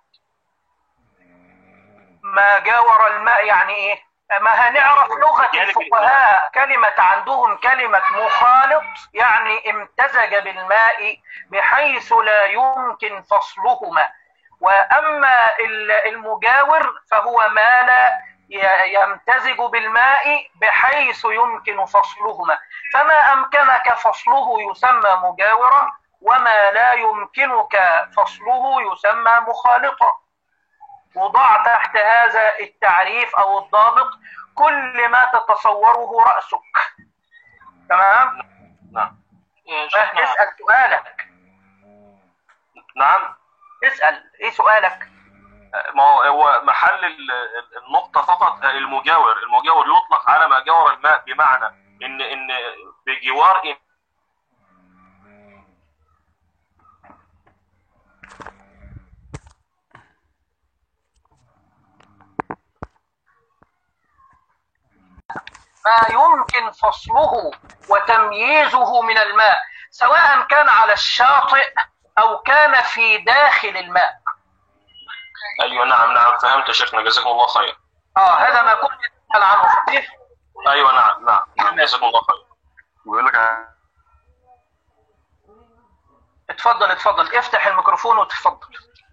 ما جاور الماء يعني ايه؟ ما هنعرف لغة الفقهاء كلمة عندهم كلمة مخالط يعني امتزج بالماء بحيث لا يمكن فصلهما، وأما المجاور فهو ما لا يمتزج بالماء بحيث يمكن فصلهما، فما أمكنك فصله يسمى مجاورا، وما لا يمكنك فصله يسمى مخالطا. وضع تحت هذا التعريف أو الضابط كل ما تتصوره رأسك. تمام؟ نعم. اسأل سؤالك. نعم. اسأل ايه سؤالك؟ ما هو محل النقطة فقط المجاور يطلق على ما جاور الماء، بمعنى ان بجوار ما يمكن فصله وتمييزه من الماء، سواء كان على الشاطئ أو كان في داخل الماء. أيوة. نعم فهمت شيخنا، جزاكم الله خير. هذا ما كنت أسأل عنه صحيح؟ أيوة. نعم جزاكم الله خير. بيقول لك اتفضل افتح الميكروفون وتفضل.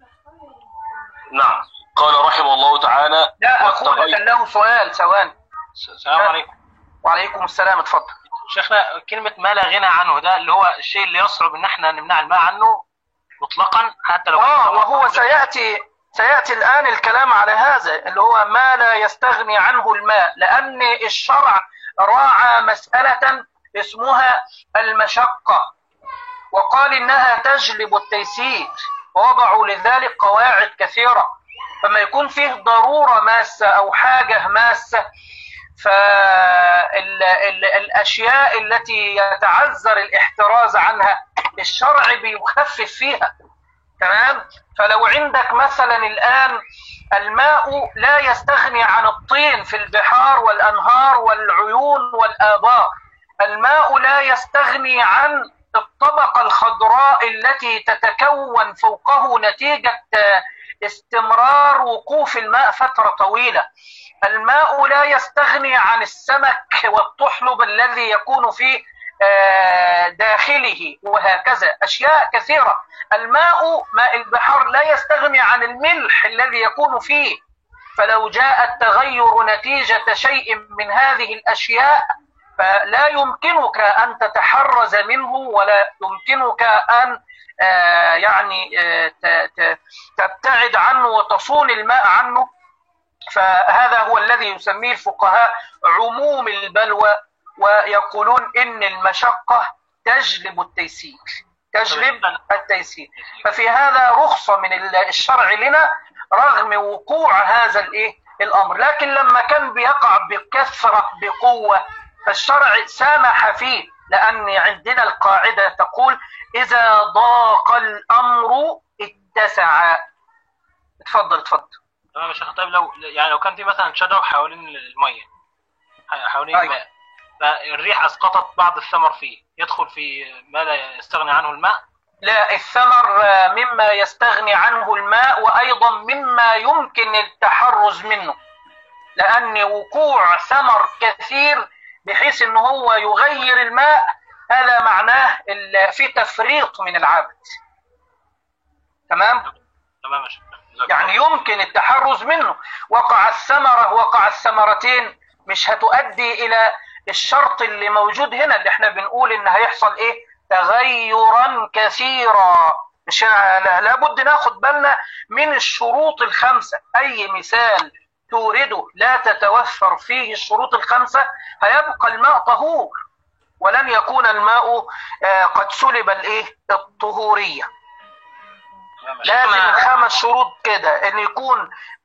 نعم. قال رحمه الله تعالى: لا أخونا كان له سؤال. ثواني. السلام عليكم. وعليكم السلام. اتفضل شيخنا. كلمة ما لا غنى عنه ده اللي هو الشيء اللي يصعب ان احنا نمنع الماء عنه مطلقا حتى لو وهو سيأتي الآن الكلام على هذا اللي هو ما لا يستغني عنه الماء، لأن الشرع راعى مسألة اسمها المشقة وقال إنها تجلب التيسير، ووضعوا لذلك قواعد كثيرة. فما يكون فيه ضرورة ماسة أو حاجة ماسة، فالأشياء التي يتعذر الاحتراز عنها الشرع بيخفف فيها. تمام؟ فلو عندك مثلا الآن الماء لا يستغني عن الطين في البحار والأنهار والعيون والآبار، الماء لا يستغني عن الطبقة الخضراء التي تتكون فوقه نتيجة استمرار وقوف الماء فترة طويلة. الماء لا يستغني عن السمك والطحلب الذي يكون في داخله، وهكذا أشياء كثيرة. الماء ماء البحر لا يستغني عن الملح الذي يكون فيه. فلو جاء التغير نتيجة شيء من هذه الأشياء فلا يمكنك أن تتحرز منه، ولا يمكنك أن تبتعد عنه وتصون الماء عنه. فهذا هو الذي يسميه الفقهاء عموم البلوى، ويقولون إن المشقة تجلب التيسير، تجلب التيسير. ففي هذا رخصة من الشرع لنا رغم وقوع هذا الأمر. لكن لما كان بيقع بكثرة بقوة فالشرع سامح فيه، لأن عندنا القاعدة تقول إذا ضاق الأمر اتسع. اتفضل. تمام يا شيخ. طيب لو كان في مثلا شجر حوالين المية، حوالين الماء، فالريح أسقطت بعض الثمر فيه، يدخل في ما لا يستغني عنه الماء؟ لا، الثمر مما يستغني عنه الماء، وأيضا مما يمكن التحرز منه، لأن وقوع ثمر كثير بحيث أنه هو يغير الماء هذا معناه في تفريط من العبد. تمام يا شيخ. يعني يمكن التحرز منه. وقع الثمرة، وقع الثمرتين، مش هتؤدي إلى الشرط اللي موجود هنا اللي احنا بنقول إن هيحصل تغيرا كثيرا. مش لابد ناخد بالنا من الشروط الخمسة. أي مثال تورده لا تتوفر فيه الشروط الخمسة هيبقى الماء طهور، ولن يكون الماء قد سلب الطهورية. لازم الخمس شروط كده، ان يكون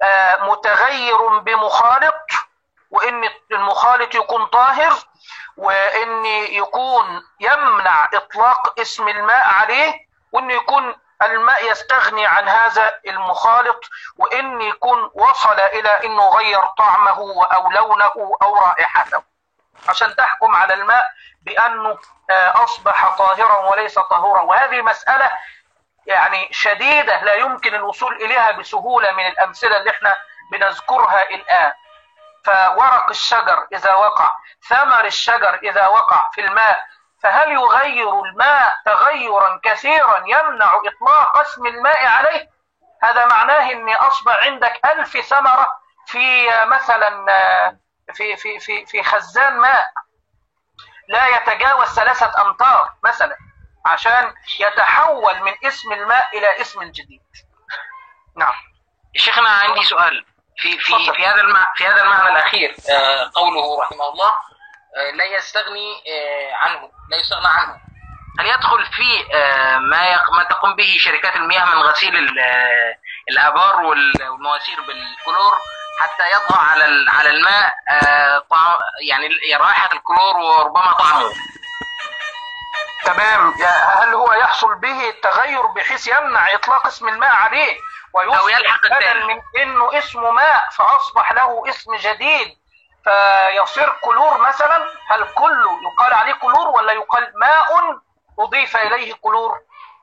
متغير بمخالط، وان المخالط يكون طاهر، وان يكون يمنع اطلاق اسم الماء عليه، وان يكون الماء يستغني عن هذا المخالط، وان يكون وصل الى انه غير طعمه او لونه او رائحته، عشان تحكم على الماء بانه اصبح طاهرا وليس طهورا. وهذه مسألة يعني شديدة لا يمكن الوصول إليها بسهولة من الأمثلة اللي احنا بنذكرها الآن. فورق الشجر إذا وقع، ثمر الشجر إذا وقع في الماء، فهل يغير الماء تغيرا كثيرا يمنع إطلاق اسم الماء عليه؟ هذا معناه أن أصبح عندك 1000 ثمرة في مثلا في خزان ماء لا يتجاوز 3 أمتار مثلا، عشان يتحول من اسم الماء إلى اسم جديد. نعم. شيخنا عندي سؤال في هذا المعنى الأخير، قوله رحمه الله لا يستغني عنه، هل يدخل في ما تقوم به شركات المياه من غسيل الآبار والمواسير بالكلور حتى يظهر على الماء يعني رائحة الكلور وربما طعمه؟ تمام. هل هو يحصل به التغير بحيث يمنع إطلاق اسم الماء عليه ويصبح بدل من إنه اسمه ماء فأصبح له اسم جديد فيصير كلور مثلا؟ هل كله يقال عليه كلور ولا يقال ماء أضيف إليه كلور؟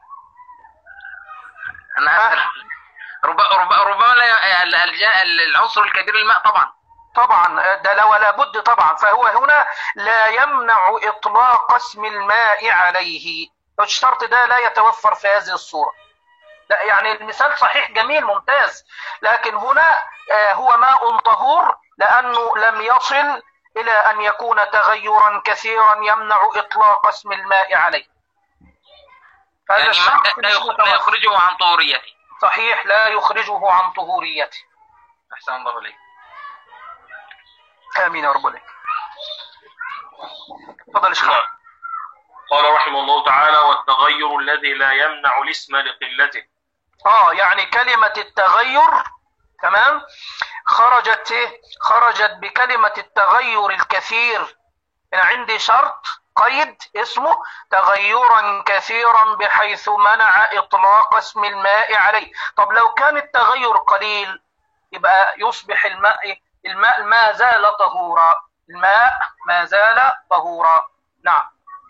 أنا ربما العنصر الكبير الماء طبعا ده لا ولا بد طبعا. فهو هنا لا يمنع إطلاق اسم الماء عليه، الشرط ده لا يتوفر في هذه الصورة. لا يعني المثال صحيح جميل ممتاز، لكن هنا هو ماء طهور لأنه لم يصل إلى أن يكون تغيرا كثيرا يمنع إطلاق اسم الماء عليه. هذا يعني لا يخرجه عن طهوريته. صحيح، لا يخرجه عن طهوريته. أحسن الله إليك. آمين يا رب العالمين. تفضل يا شيخ. قال رحمه الله تعالى: والتغير الذي لا يمنع الاسم لقلته. يعني كلمة التغير تمام خرجت بكلمة التغير الكثير. أنا عندي شرط قيد اسمه تغيرا كثيرا بحيث منع إطلاق اسم الماء عليه. طب لو كان التغير قليل يبقى يصبح الماء ما زال طهورا، الماء ما زال طهورا. نعم.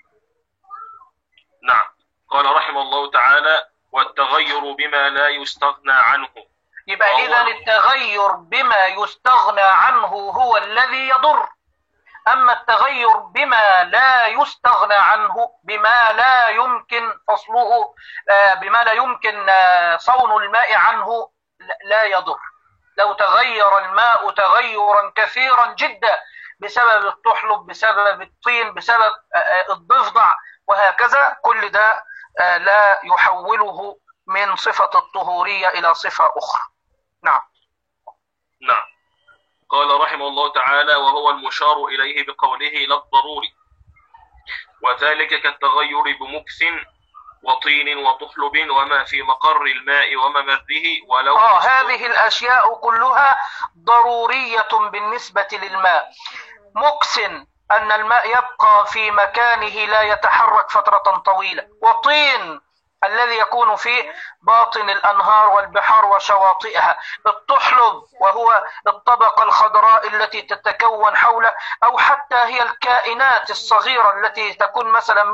نعم. قال رحمه الله تعالى: والتغير بما لا يستغنى عنه. يبقى إذا التغير بما يستغنى عنه هو الذي يضر. أما التغير بما لا يستغنى عنه، بما لا يمكن فصله، بما لا يمكن صون الماء عنه، لا يضر. لو تغير الماء تغيرا كثيرا جدا بسبب التحلب، بسبب الطين، بسبب الضفدع وهكذا، كل ده لا يحوله من صفة الطهورية إلى صفة أخرى. نعم. نعم. قال رحمه الله تعالى: وهو المشار إليه بقوله لا الضروري، وذلك كالتغير بمكث وطين وطحلب وما في مقر الماء وممره ولو هذه الأشياء كلها ضرورية بالنسبة للماء. مكث أن الماء يبقى في مكانه لا يتحرك فترة طويلة، وطين الذي يكون في باطن الأنهار والبحار وشواطئها، الطحلب وهو الطبقة الخضراء التي تتكون حوله، أو حتى هي الكائنات الصغيرة التي تكون مثلا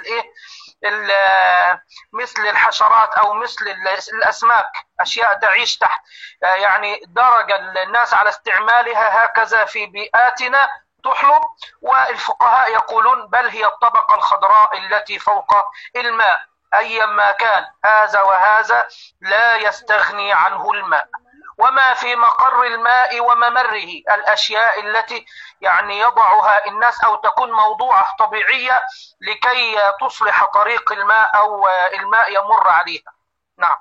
مثل الحشرات أو مثل الأسماك، أشياء تعيش تحت يعني درج الناس على استعمالها، هكذا في بيئاتنا تحلب. والفقهاء يقولون بل هي الطبقة الخضراء التي فوق الماء. أيما كان هذا وهذا لا يستغني عنه الماء. وما في مقر الماء وممره، الأشياء التي يعني يضعها الناس أو تكون موضوعة طبيعية لكي تصلح طريق الماء أو الماء يمر عليها. نعم.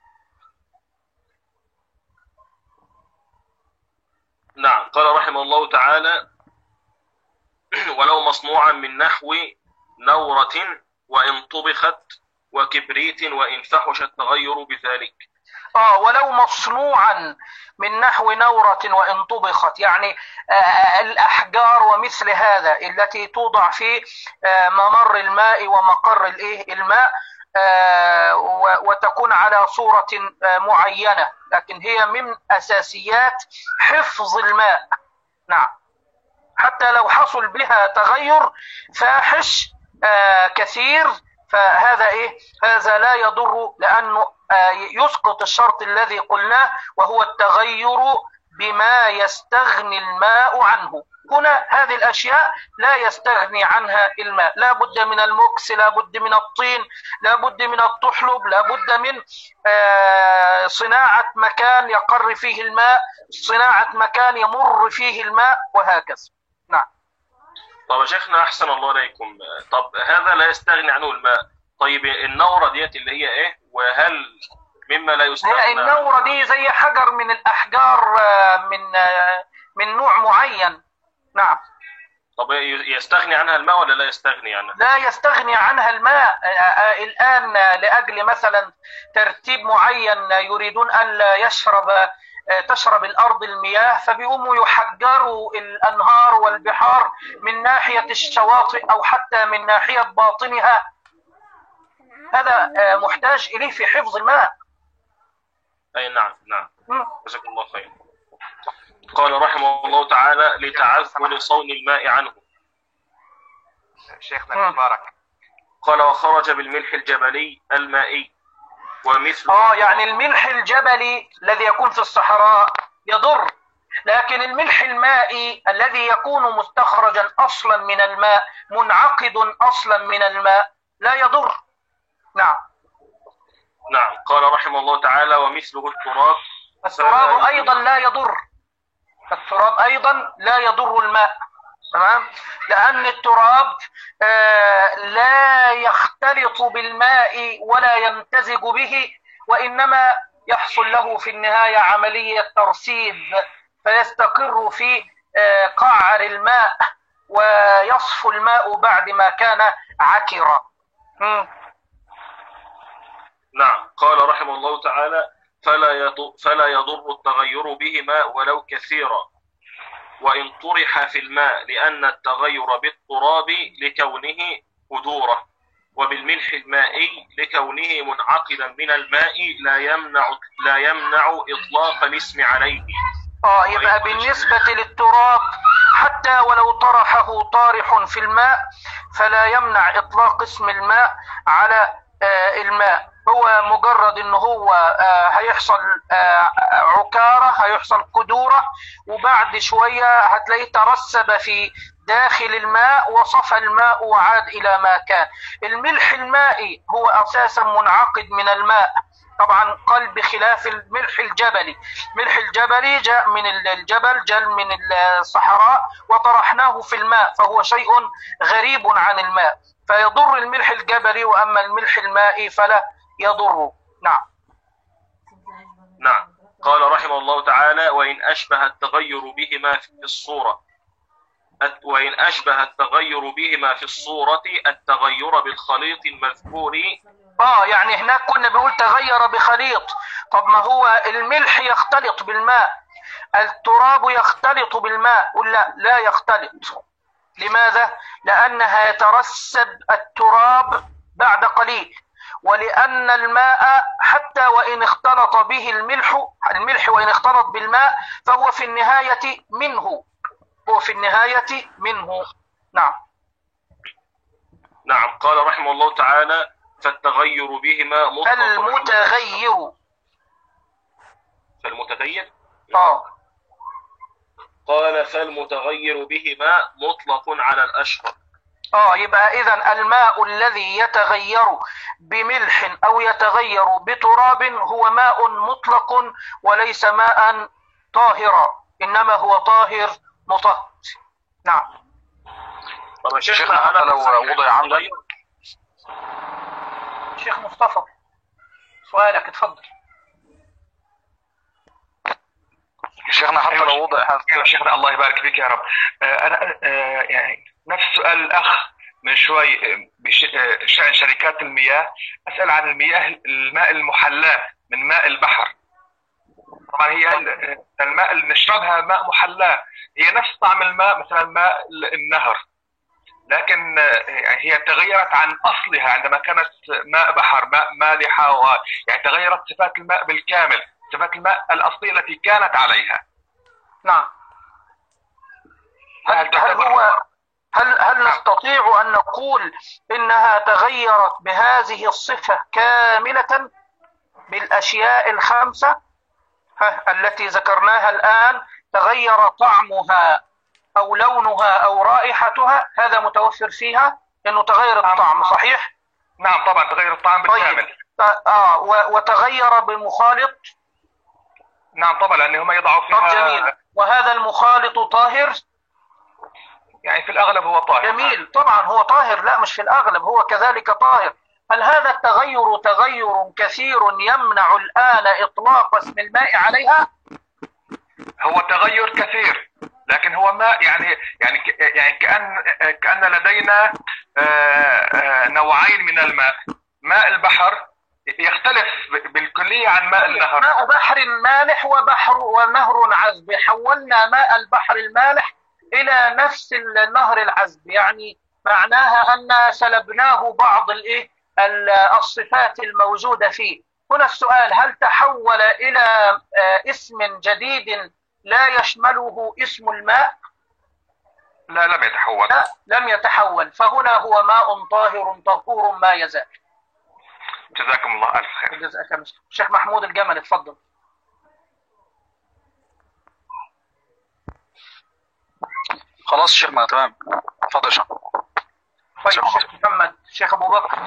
نعم. قال رحمه الله تعالى: ولو مصنوعا من نحو نورة وإن طبخت وكبريت وإن فحش التغير بذلك. ولو مصنوعا من نحو نورة وإن طبخت، يعني الأحجار ومثل هذا التي توضع في ممر الماء ومقر الماء، وتكون على صورة معينة، لكن هي من أساسيات حفظ الماء. نعم. حتى لو حصل بها تغير فاحش كثير فهذا هذا لا يضر، لأنه يسقط الشرط الذي قلناه وهو التغير بما يستغني الماء عنه. هنا هذه الأشياء لا يستغني عنها الماء، لا بد من المكس، لا بد من الطين، لا بد من الطحلب، لا بد من صناعة مكان يقر فيه الماء، صناعة مكان يمر فيه الماء، وهكذا. نعم. طب يا شيخنا أحسن الله عليكم، طب هذا لا يستغني عنه الماء، طيب النورة ديت اللي هي إيه، وهل مما لا يستغني؟ هي النورة دي زي حجر من الأحجار من نوع معين. نعم. طب يستغني عنها الماء ولا لا يستغني عنها؟ لا يستغني عنها الماء. الآن لأجل مثلا ترتيب معين يريدون ألا تشرب الأرض المياه، فبيقوموا يحجروا الأنهار والبحار من ناحية الشواطئ أو حتى من ناحية باطنها. هذا محتاج إليه في حفظ الماء. أي نعم. نعم. جزاكم الله خير. قال رحمه الله تعالى: لتعذر صون الماء عنه. شيخنا المبارك قال: وخرج بالملح الجبلي المائي ومثله. يعني الملح الجبلي الذي يكون في الصحراء يضر، لكن الملح المائي الذي يكون مستخرجا أصلا من الماء، منعقد أصلا من الماء، لا يضر. نعم. نعم. قال رحمه الله تعالى: ومثله التراب. التراب أيضا لا يضر، التراب أيضا لا يضر الماء. تمام. لأن التراب لا يختلط بالماء ولا يمتزج به، وإنما يحصل له في النهاية عملية ترسيب، فيستقر في قعر الماء ويصفو الماء بعد ما كان عكرا. نعم. قال رحمه الله تعالى: فلا يضر التغير بهما ولو كثيرا وإن طرح في الماء، لأن التغير بالتراب لكونه هدورة، وبالملح المائي لكونه منعقدا من الماء لا يمنع إطلاق الاسم عليه. يبقى بالنسبة للتراب حتى حتى ولو طرحه طارح في الماء فلا يمنع إطلاق اسم الماء على الماء. هو مجرد ان هو هيحصل عكارة، هيحصل قدورة، وبعد شوية هتلاقيه ترسب في داخل الماء وصفى الماء وعاد إلى ما كان. الملح المائي هو أساسا منعقد من الماء طبعا، قال بخلاف الملح الجبلي. الملح الجبلي جاء من الجبل، جاء من الصحراء وطرحناه في الماء، فهو شيء غريب عن الماء، فيضر الملح الجبلي، وأما الملح المائي فلا يضر. نعم. نعم. قال رحمه الله تعالى: وإن أشبه التغير بهما في الصورة التغير بالخليط المذكور. يعني هناك كنا بنقول تغير بخليط. طب ما هو الملح يختلط بالماء، التراب يختلط بالماء، ولا لا يختلط؟ لماذا؟ لأنها يترسب التراب بعد قليل، ولأن الماء حتى وإن اختلط به الملح وإن اختلط بالماء فهو في النهاية منه. نعم. نعم. قال رحمه الله تعالى: فالتغير بهما مطلق. فالمتغير. قال: فالمتغير بهما مطلق على الأشهر. يبقى إذن الماء الذي يتغير بملح أو يتغير بتراب هو ماء مطلق وليس ماء طاهرا، إنما هو طاهر مطهر. نعم. طب شيخنا، أنا لو وضع عندي شيخ مصطفى سؤالك، اتفضل. شيخنا حتى لو وضع هذا. شيخنا الله يبارك فيك يا رب. أنا يعني نفس سؤال الأخ من شوي بشأن شركات المياه، أسأل عن الماء المحلاة من ماء البحر. طبعا هي الماء اللي نشربها ماء محلاة، هي نفس طعم الماء مثلا ماء النهر، لكن يعني هي تغيرت عن أصلها عندما كانت ماء بحر، ماء مالحة، يعني تغيرت صفات الماء بالكامل، صفات الماء الأصلية التي كانت عليها. نعم. هل نستطيع أن نقول إنها تغيرت بهذه الصفة كاملة بالأشياء الخمسة التي ذكرناها الآن؟ تغير طعمها أو لونها أو رائحتها، هذا متوفر فيها إنه تغير الطعم، صحيح؟ نعم طبعا تغير الطعم بالكامل. وتغير بمخالط. نعم طبعا، لأن هم يضعوا فيها. جميل. وهذا المخالط طاهر؟ يعني في الأغلب هو طاهر. جميل. طبعا هو طاهر، لا مش في الأغلب، هو كذلك طاهر. هل هذا التغير تغير كثير يمنع الآن إطلاق اسم الماء عليها؟ هو تغير كثير، لكن هو ماء يعني كأن لدينا نوعين من الماء. ماء البحر يختلف بالكلية عن ماء النهر. ماء بحر مالح ونهر عذب. حولنا ماء البحر المالح إلى نفس النهر العذب، يعني معناها أن سلبناه بعض الصفات الموجودة فيه. هنا السؤال: هل تحول إلى اسم جديد لا يشمله اسم الماء؟ لا، لم يتحول. لا، لم يتحول، فهنا هو ماء طاهر طهور ما يزال. جزاكم الله ألف خير. جزاك. الشيخ محمود الجمل، اتفضل. خلاص شيخنا تمام، اتفضل يا شيخ. طيب شيخ محمد، شيخ أبو بكر.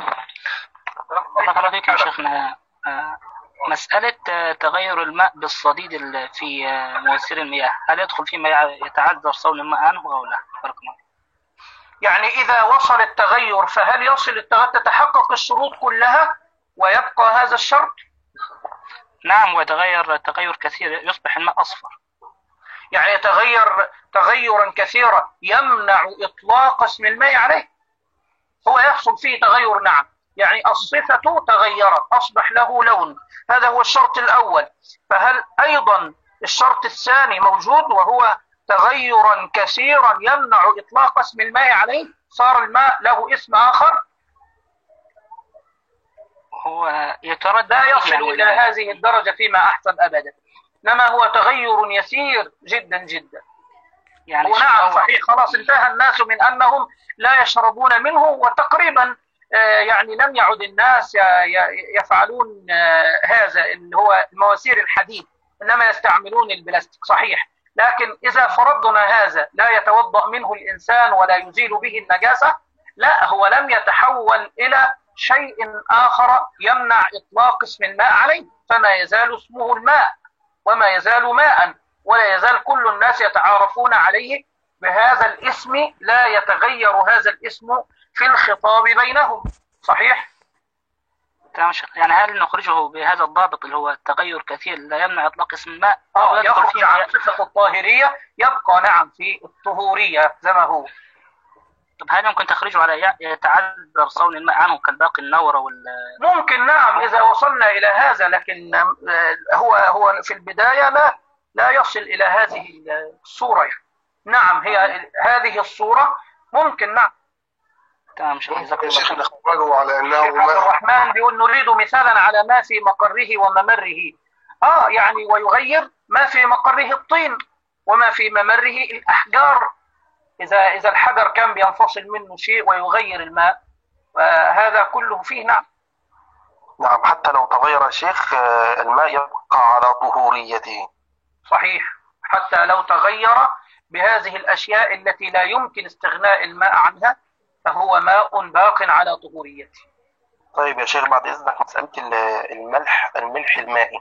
الله فيك يا شيخنا. مسألة تغير الماء بالصديد في مواسير المياه، هل يدخل فيما يتعذر صون الماء عنه أو لا؟ بارك الله. يعني إذا وصل التغير، فهل يصل التغير تتحقق الشروط كلها ويبقى هذا الشرط؟ نعم، ويتغير تغير كثير، يصبح الماء أصفر. يعني يتغير تغيرا كثيرا يمنع إطلاق اسم الماء عليه. هو يحصل فيه تغير، نعم، يعني الصفة تغيرت، أصبح له لون، هذا هو الشرط الأول. فهل أيضا الشرط الثاني موجود وهو تغيرا كثيرا يمنع إطلاق اسم الماء عليه؟ صار الماء له اسم آخر؟ هو يتردد، لا يصل إلى هذه الدرجة فيما أحسن أبدا، إنما هو تغير يسير جدا جدا. يعني هو نعم صحيح، خلاص انتهى الناس من أنهم لا يشربون منه، وتقريبا يعني لم يعد الناس يفعلون هذا اللي هو مواسير الحديد، إنما يستعملون البلاستيك صحيح. لكن إذا فرضنا هذا لا يتوضأ منه الإنسان ولا يزيل به النجاسة، لا، هو لم يتحول إلى شيء آخر يمنع إطلاق اسم الماء عليه، فما يزال اسمه الماء وما يزال ماء، ولا يزال كل الناس يتعارفون عليه بهذا الاسم، لا يتغير هذا الاسم في الخطاب بينهم. صحيح؟ يعني هل نخرجه بهذا الضابط اللي هو التغير كثير لا يمنع إطلاق اسم الماء؟ يخرج عن صفة الطاهرية، يبقى نعم في الطهورية زي ما هو. طب هل يمكن تخرجه على يتعذر صون الماء عنه كالباقي النورة ممكن نعم إذا وصلنا إلى هذا، لكن هو في البداية لا يصل إلى هذه الصورة يعني. نعم هي هذه الصورة ممكن. نعم تمام. جزاك شيخ نخرجه على أنه عبد الرحمن بيقول نريد مثالا على ما في مقره وممره. يعني ويغير ما في مقره الطين وما في ممره الأحجار. إذا الحجر كان بينفصل منه شيء ويغير الماء، هذا كله فيه. نعم نعم، حتى لو تغير شيخ الماء يبقى على طهوريته. صحيح، حتى لو تغير بهذه الأشياء التي لا يمكن استغناء الماء عنها فهو ماء باق على طهوريته. طيب يا شيخ بعد إذنك، مسألة الملح المائي،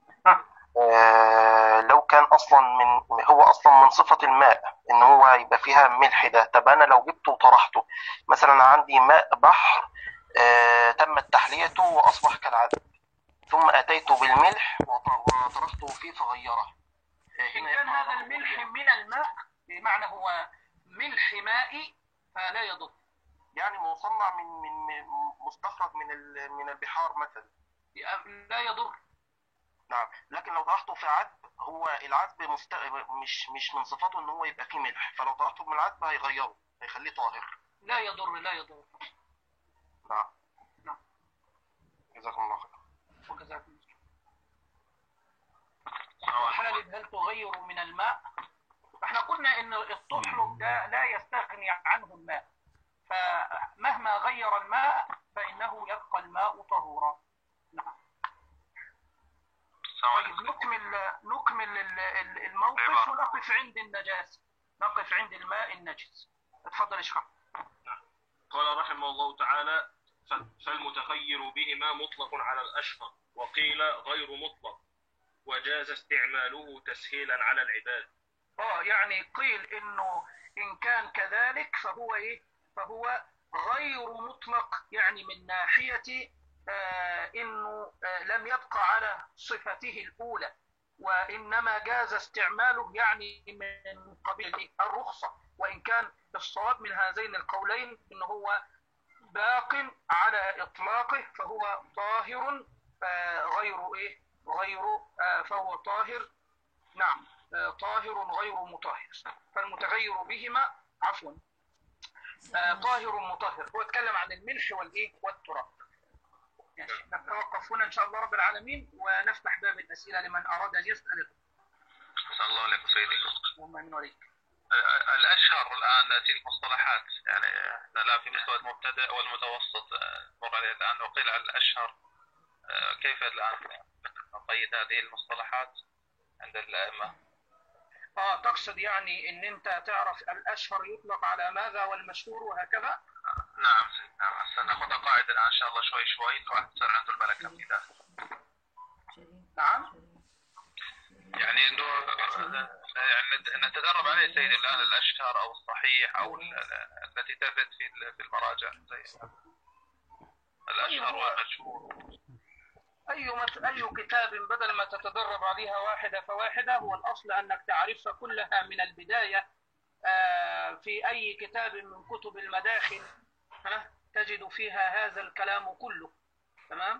لو كان أصلا هو أصلا من صفة الماء إن هو يبقى فيها ملح ده، طب أنا لو جبته وطرحته، مثلا عندي ماء بحر تمت تحليته وأصبح كالعدم، ثم أتيت بالملح وطرحته فيه فغيره، إن كان هذا الملح من الماء بمعنى هو ملح مائي فلا يضر، يعني مصنع من مستخرج من البحار مثلا لا يضر. نعم، لكن لو طرحته في عذب، هو العذب مش من صفاته ان هو يبقى فيه ملح، فلو طرحته من العذب هيغيره، هيخليه طاهر. لا يضر. نعم. جزاكم الله خير. وجزاكم الله. حالب هل تغير من الماء؟ احنا قلنا ان الطحلب ده لا يستغني عنه الماء، فمهما غير الماء فإنه يبقى الماء طهورا. نعم. طيب نكمل الموقف ونقف عند النجاسة، نقف عند الماء النجس. اتفضل اشرح. قال رحمه الله تعالى: فالمتخير بهما مطلق على الأشهر، وقيل غير مطلق، وجاز استعماله تسهيلا على العباد. يعني قيل انه ان كان كذلك فهو غير مطلق، يعني من ناحية انه لم يبقى على صفته الاولى، وانما جاز استعماله يعني من قبيل الرخصة، وان كان الصواب من هذين القولين ان هو باق على اطلاقه، فهو طاهر فهو طاهر. نعم، طاهر غير مطهر. فالمتغير بهما طاهر مطهر. هو اتكلم عن الملح والتراب. يعني نتوقف هنا ان شاء الله رب العالمين، ونفتح باب الاسئله لمن اراد ان يسال. صلى الله عليك سيدي. اللهم امين عليك. الاشهر الان في المصطلحات، يعني لا في مستوى المبتدئ والمتوسط مر عليه الان، وقيل على الاشهر، كيف الان نقيد هذه المصطلحات عند الائمه؟ تقصد يعني ان انت تعرف الاشهر يطلق على ماذا والمشهور وهكذا؟ نعم. سنأخذ قاعدة الآن إن شاء الله شوي الواحد تصير عنده الملكة في ذلك. نعم. يعني إنه يعني نتدرب عليه سيدي الآن الأشهر أو الصحيح أو التي تثبت في المراجع، زي الأشهر والمشهور. أي كتاب بدل ما تتدرب عليها واحدة فواحدة، هو الأصل أنك تعرفها كلها من البداية. في أي كتاب من كتب المداخل تجد فيها هذا الكلام كله. تمام؟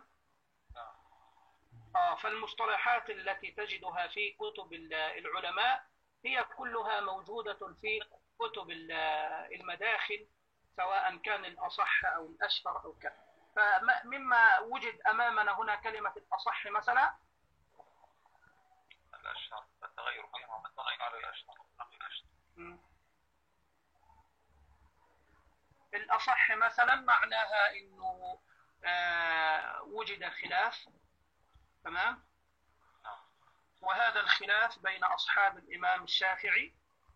فالمصطلحات التي تجدها في كتب العلماء هي كلها موجودة في كتب المداخل، سواء كان الأصح أو الأشهر أو كذا. فمما وجد أمامنا هنا كلمة الأصح مثلا، الأشهر التغير فيها والتغير على الأشهر. الأصح مثلا معناها إنه وجد خلاف، تمام، وهذا الخلاف بين أصحاب الإمام الشافعي،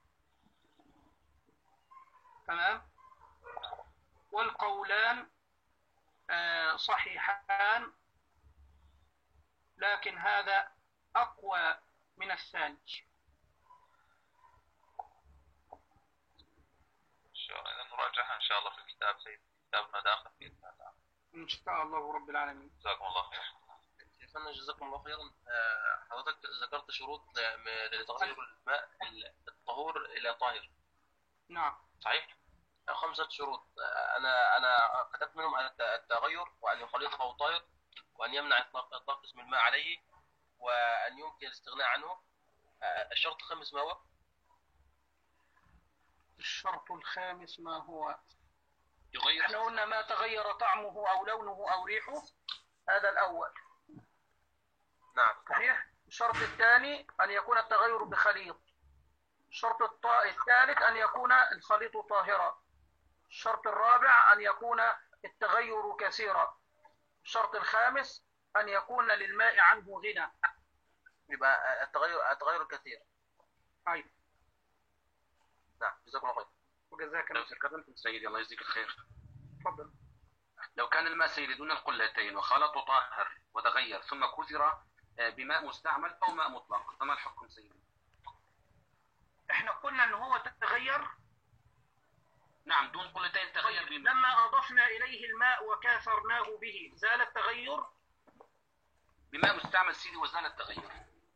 تمام، والقولان صحيحان، لكن هذا أقوى من الثاني. نراجعها إن شاء الله في الكتاب سيد، كتابنا داخل في الكتاب إن شاء الله رب العالمين. جزاكم الله خير. شيخنا جزاكم الله خيرا. حضرتك ذكرت شروط لتغير الماء الطهور إلى طاهر. نعم. صحيح؟ 5 شروط. أنا كتبت منهم التغير، وأن يخلطه طاهر، وأن يمنع إطلاق اسم الماء عليه، وأن يمكن الاستغناء عنه. الشرط الخامس ما هو؟ الشرط الخامس ما هو؟ يغير. احنا قلنا ما تغير طعمه أو لونه أو ريحه، هذا الأول. نعم. صحيح. الشرط الثاني أن يكون التغير بخليط. الشرط الثالث أن يكون الخليط طاهرا. الشرط الرابع أن يكون التغير كثيرا. الشرط الخامس أن يكون للماء عنه غنى. يبقى التغير كثير. أيوة. نعم. جزاكم الله خير. وجزاك الله خير. سيدي الله يجزيك الخير. تفضل. لو كان الماء سيدي دون القلتين وخلط طاهر وتغير ثم كثر بماء مستعمل أو ماء مطلق، فما الحكم سيدي؟ احنا قلنا ان هو تغير. نعم، دون قلتين تغير طيب. لما أضفنا إليه الماء وكاثرناه به زال التغير؟ بماء مستعمل سيدي وزال التغير.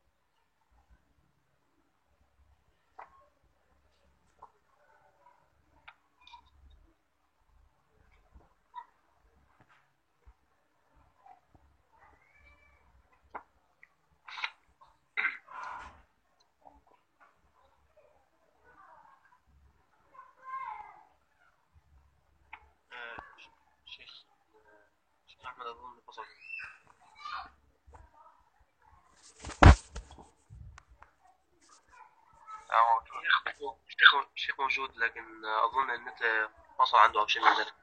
شيخ أحمد أظن فصل. الشيخ موجود، لكن أظن النت فصل عنده أو شيء من ذلك.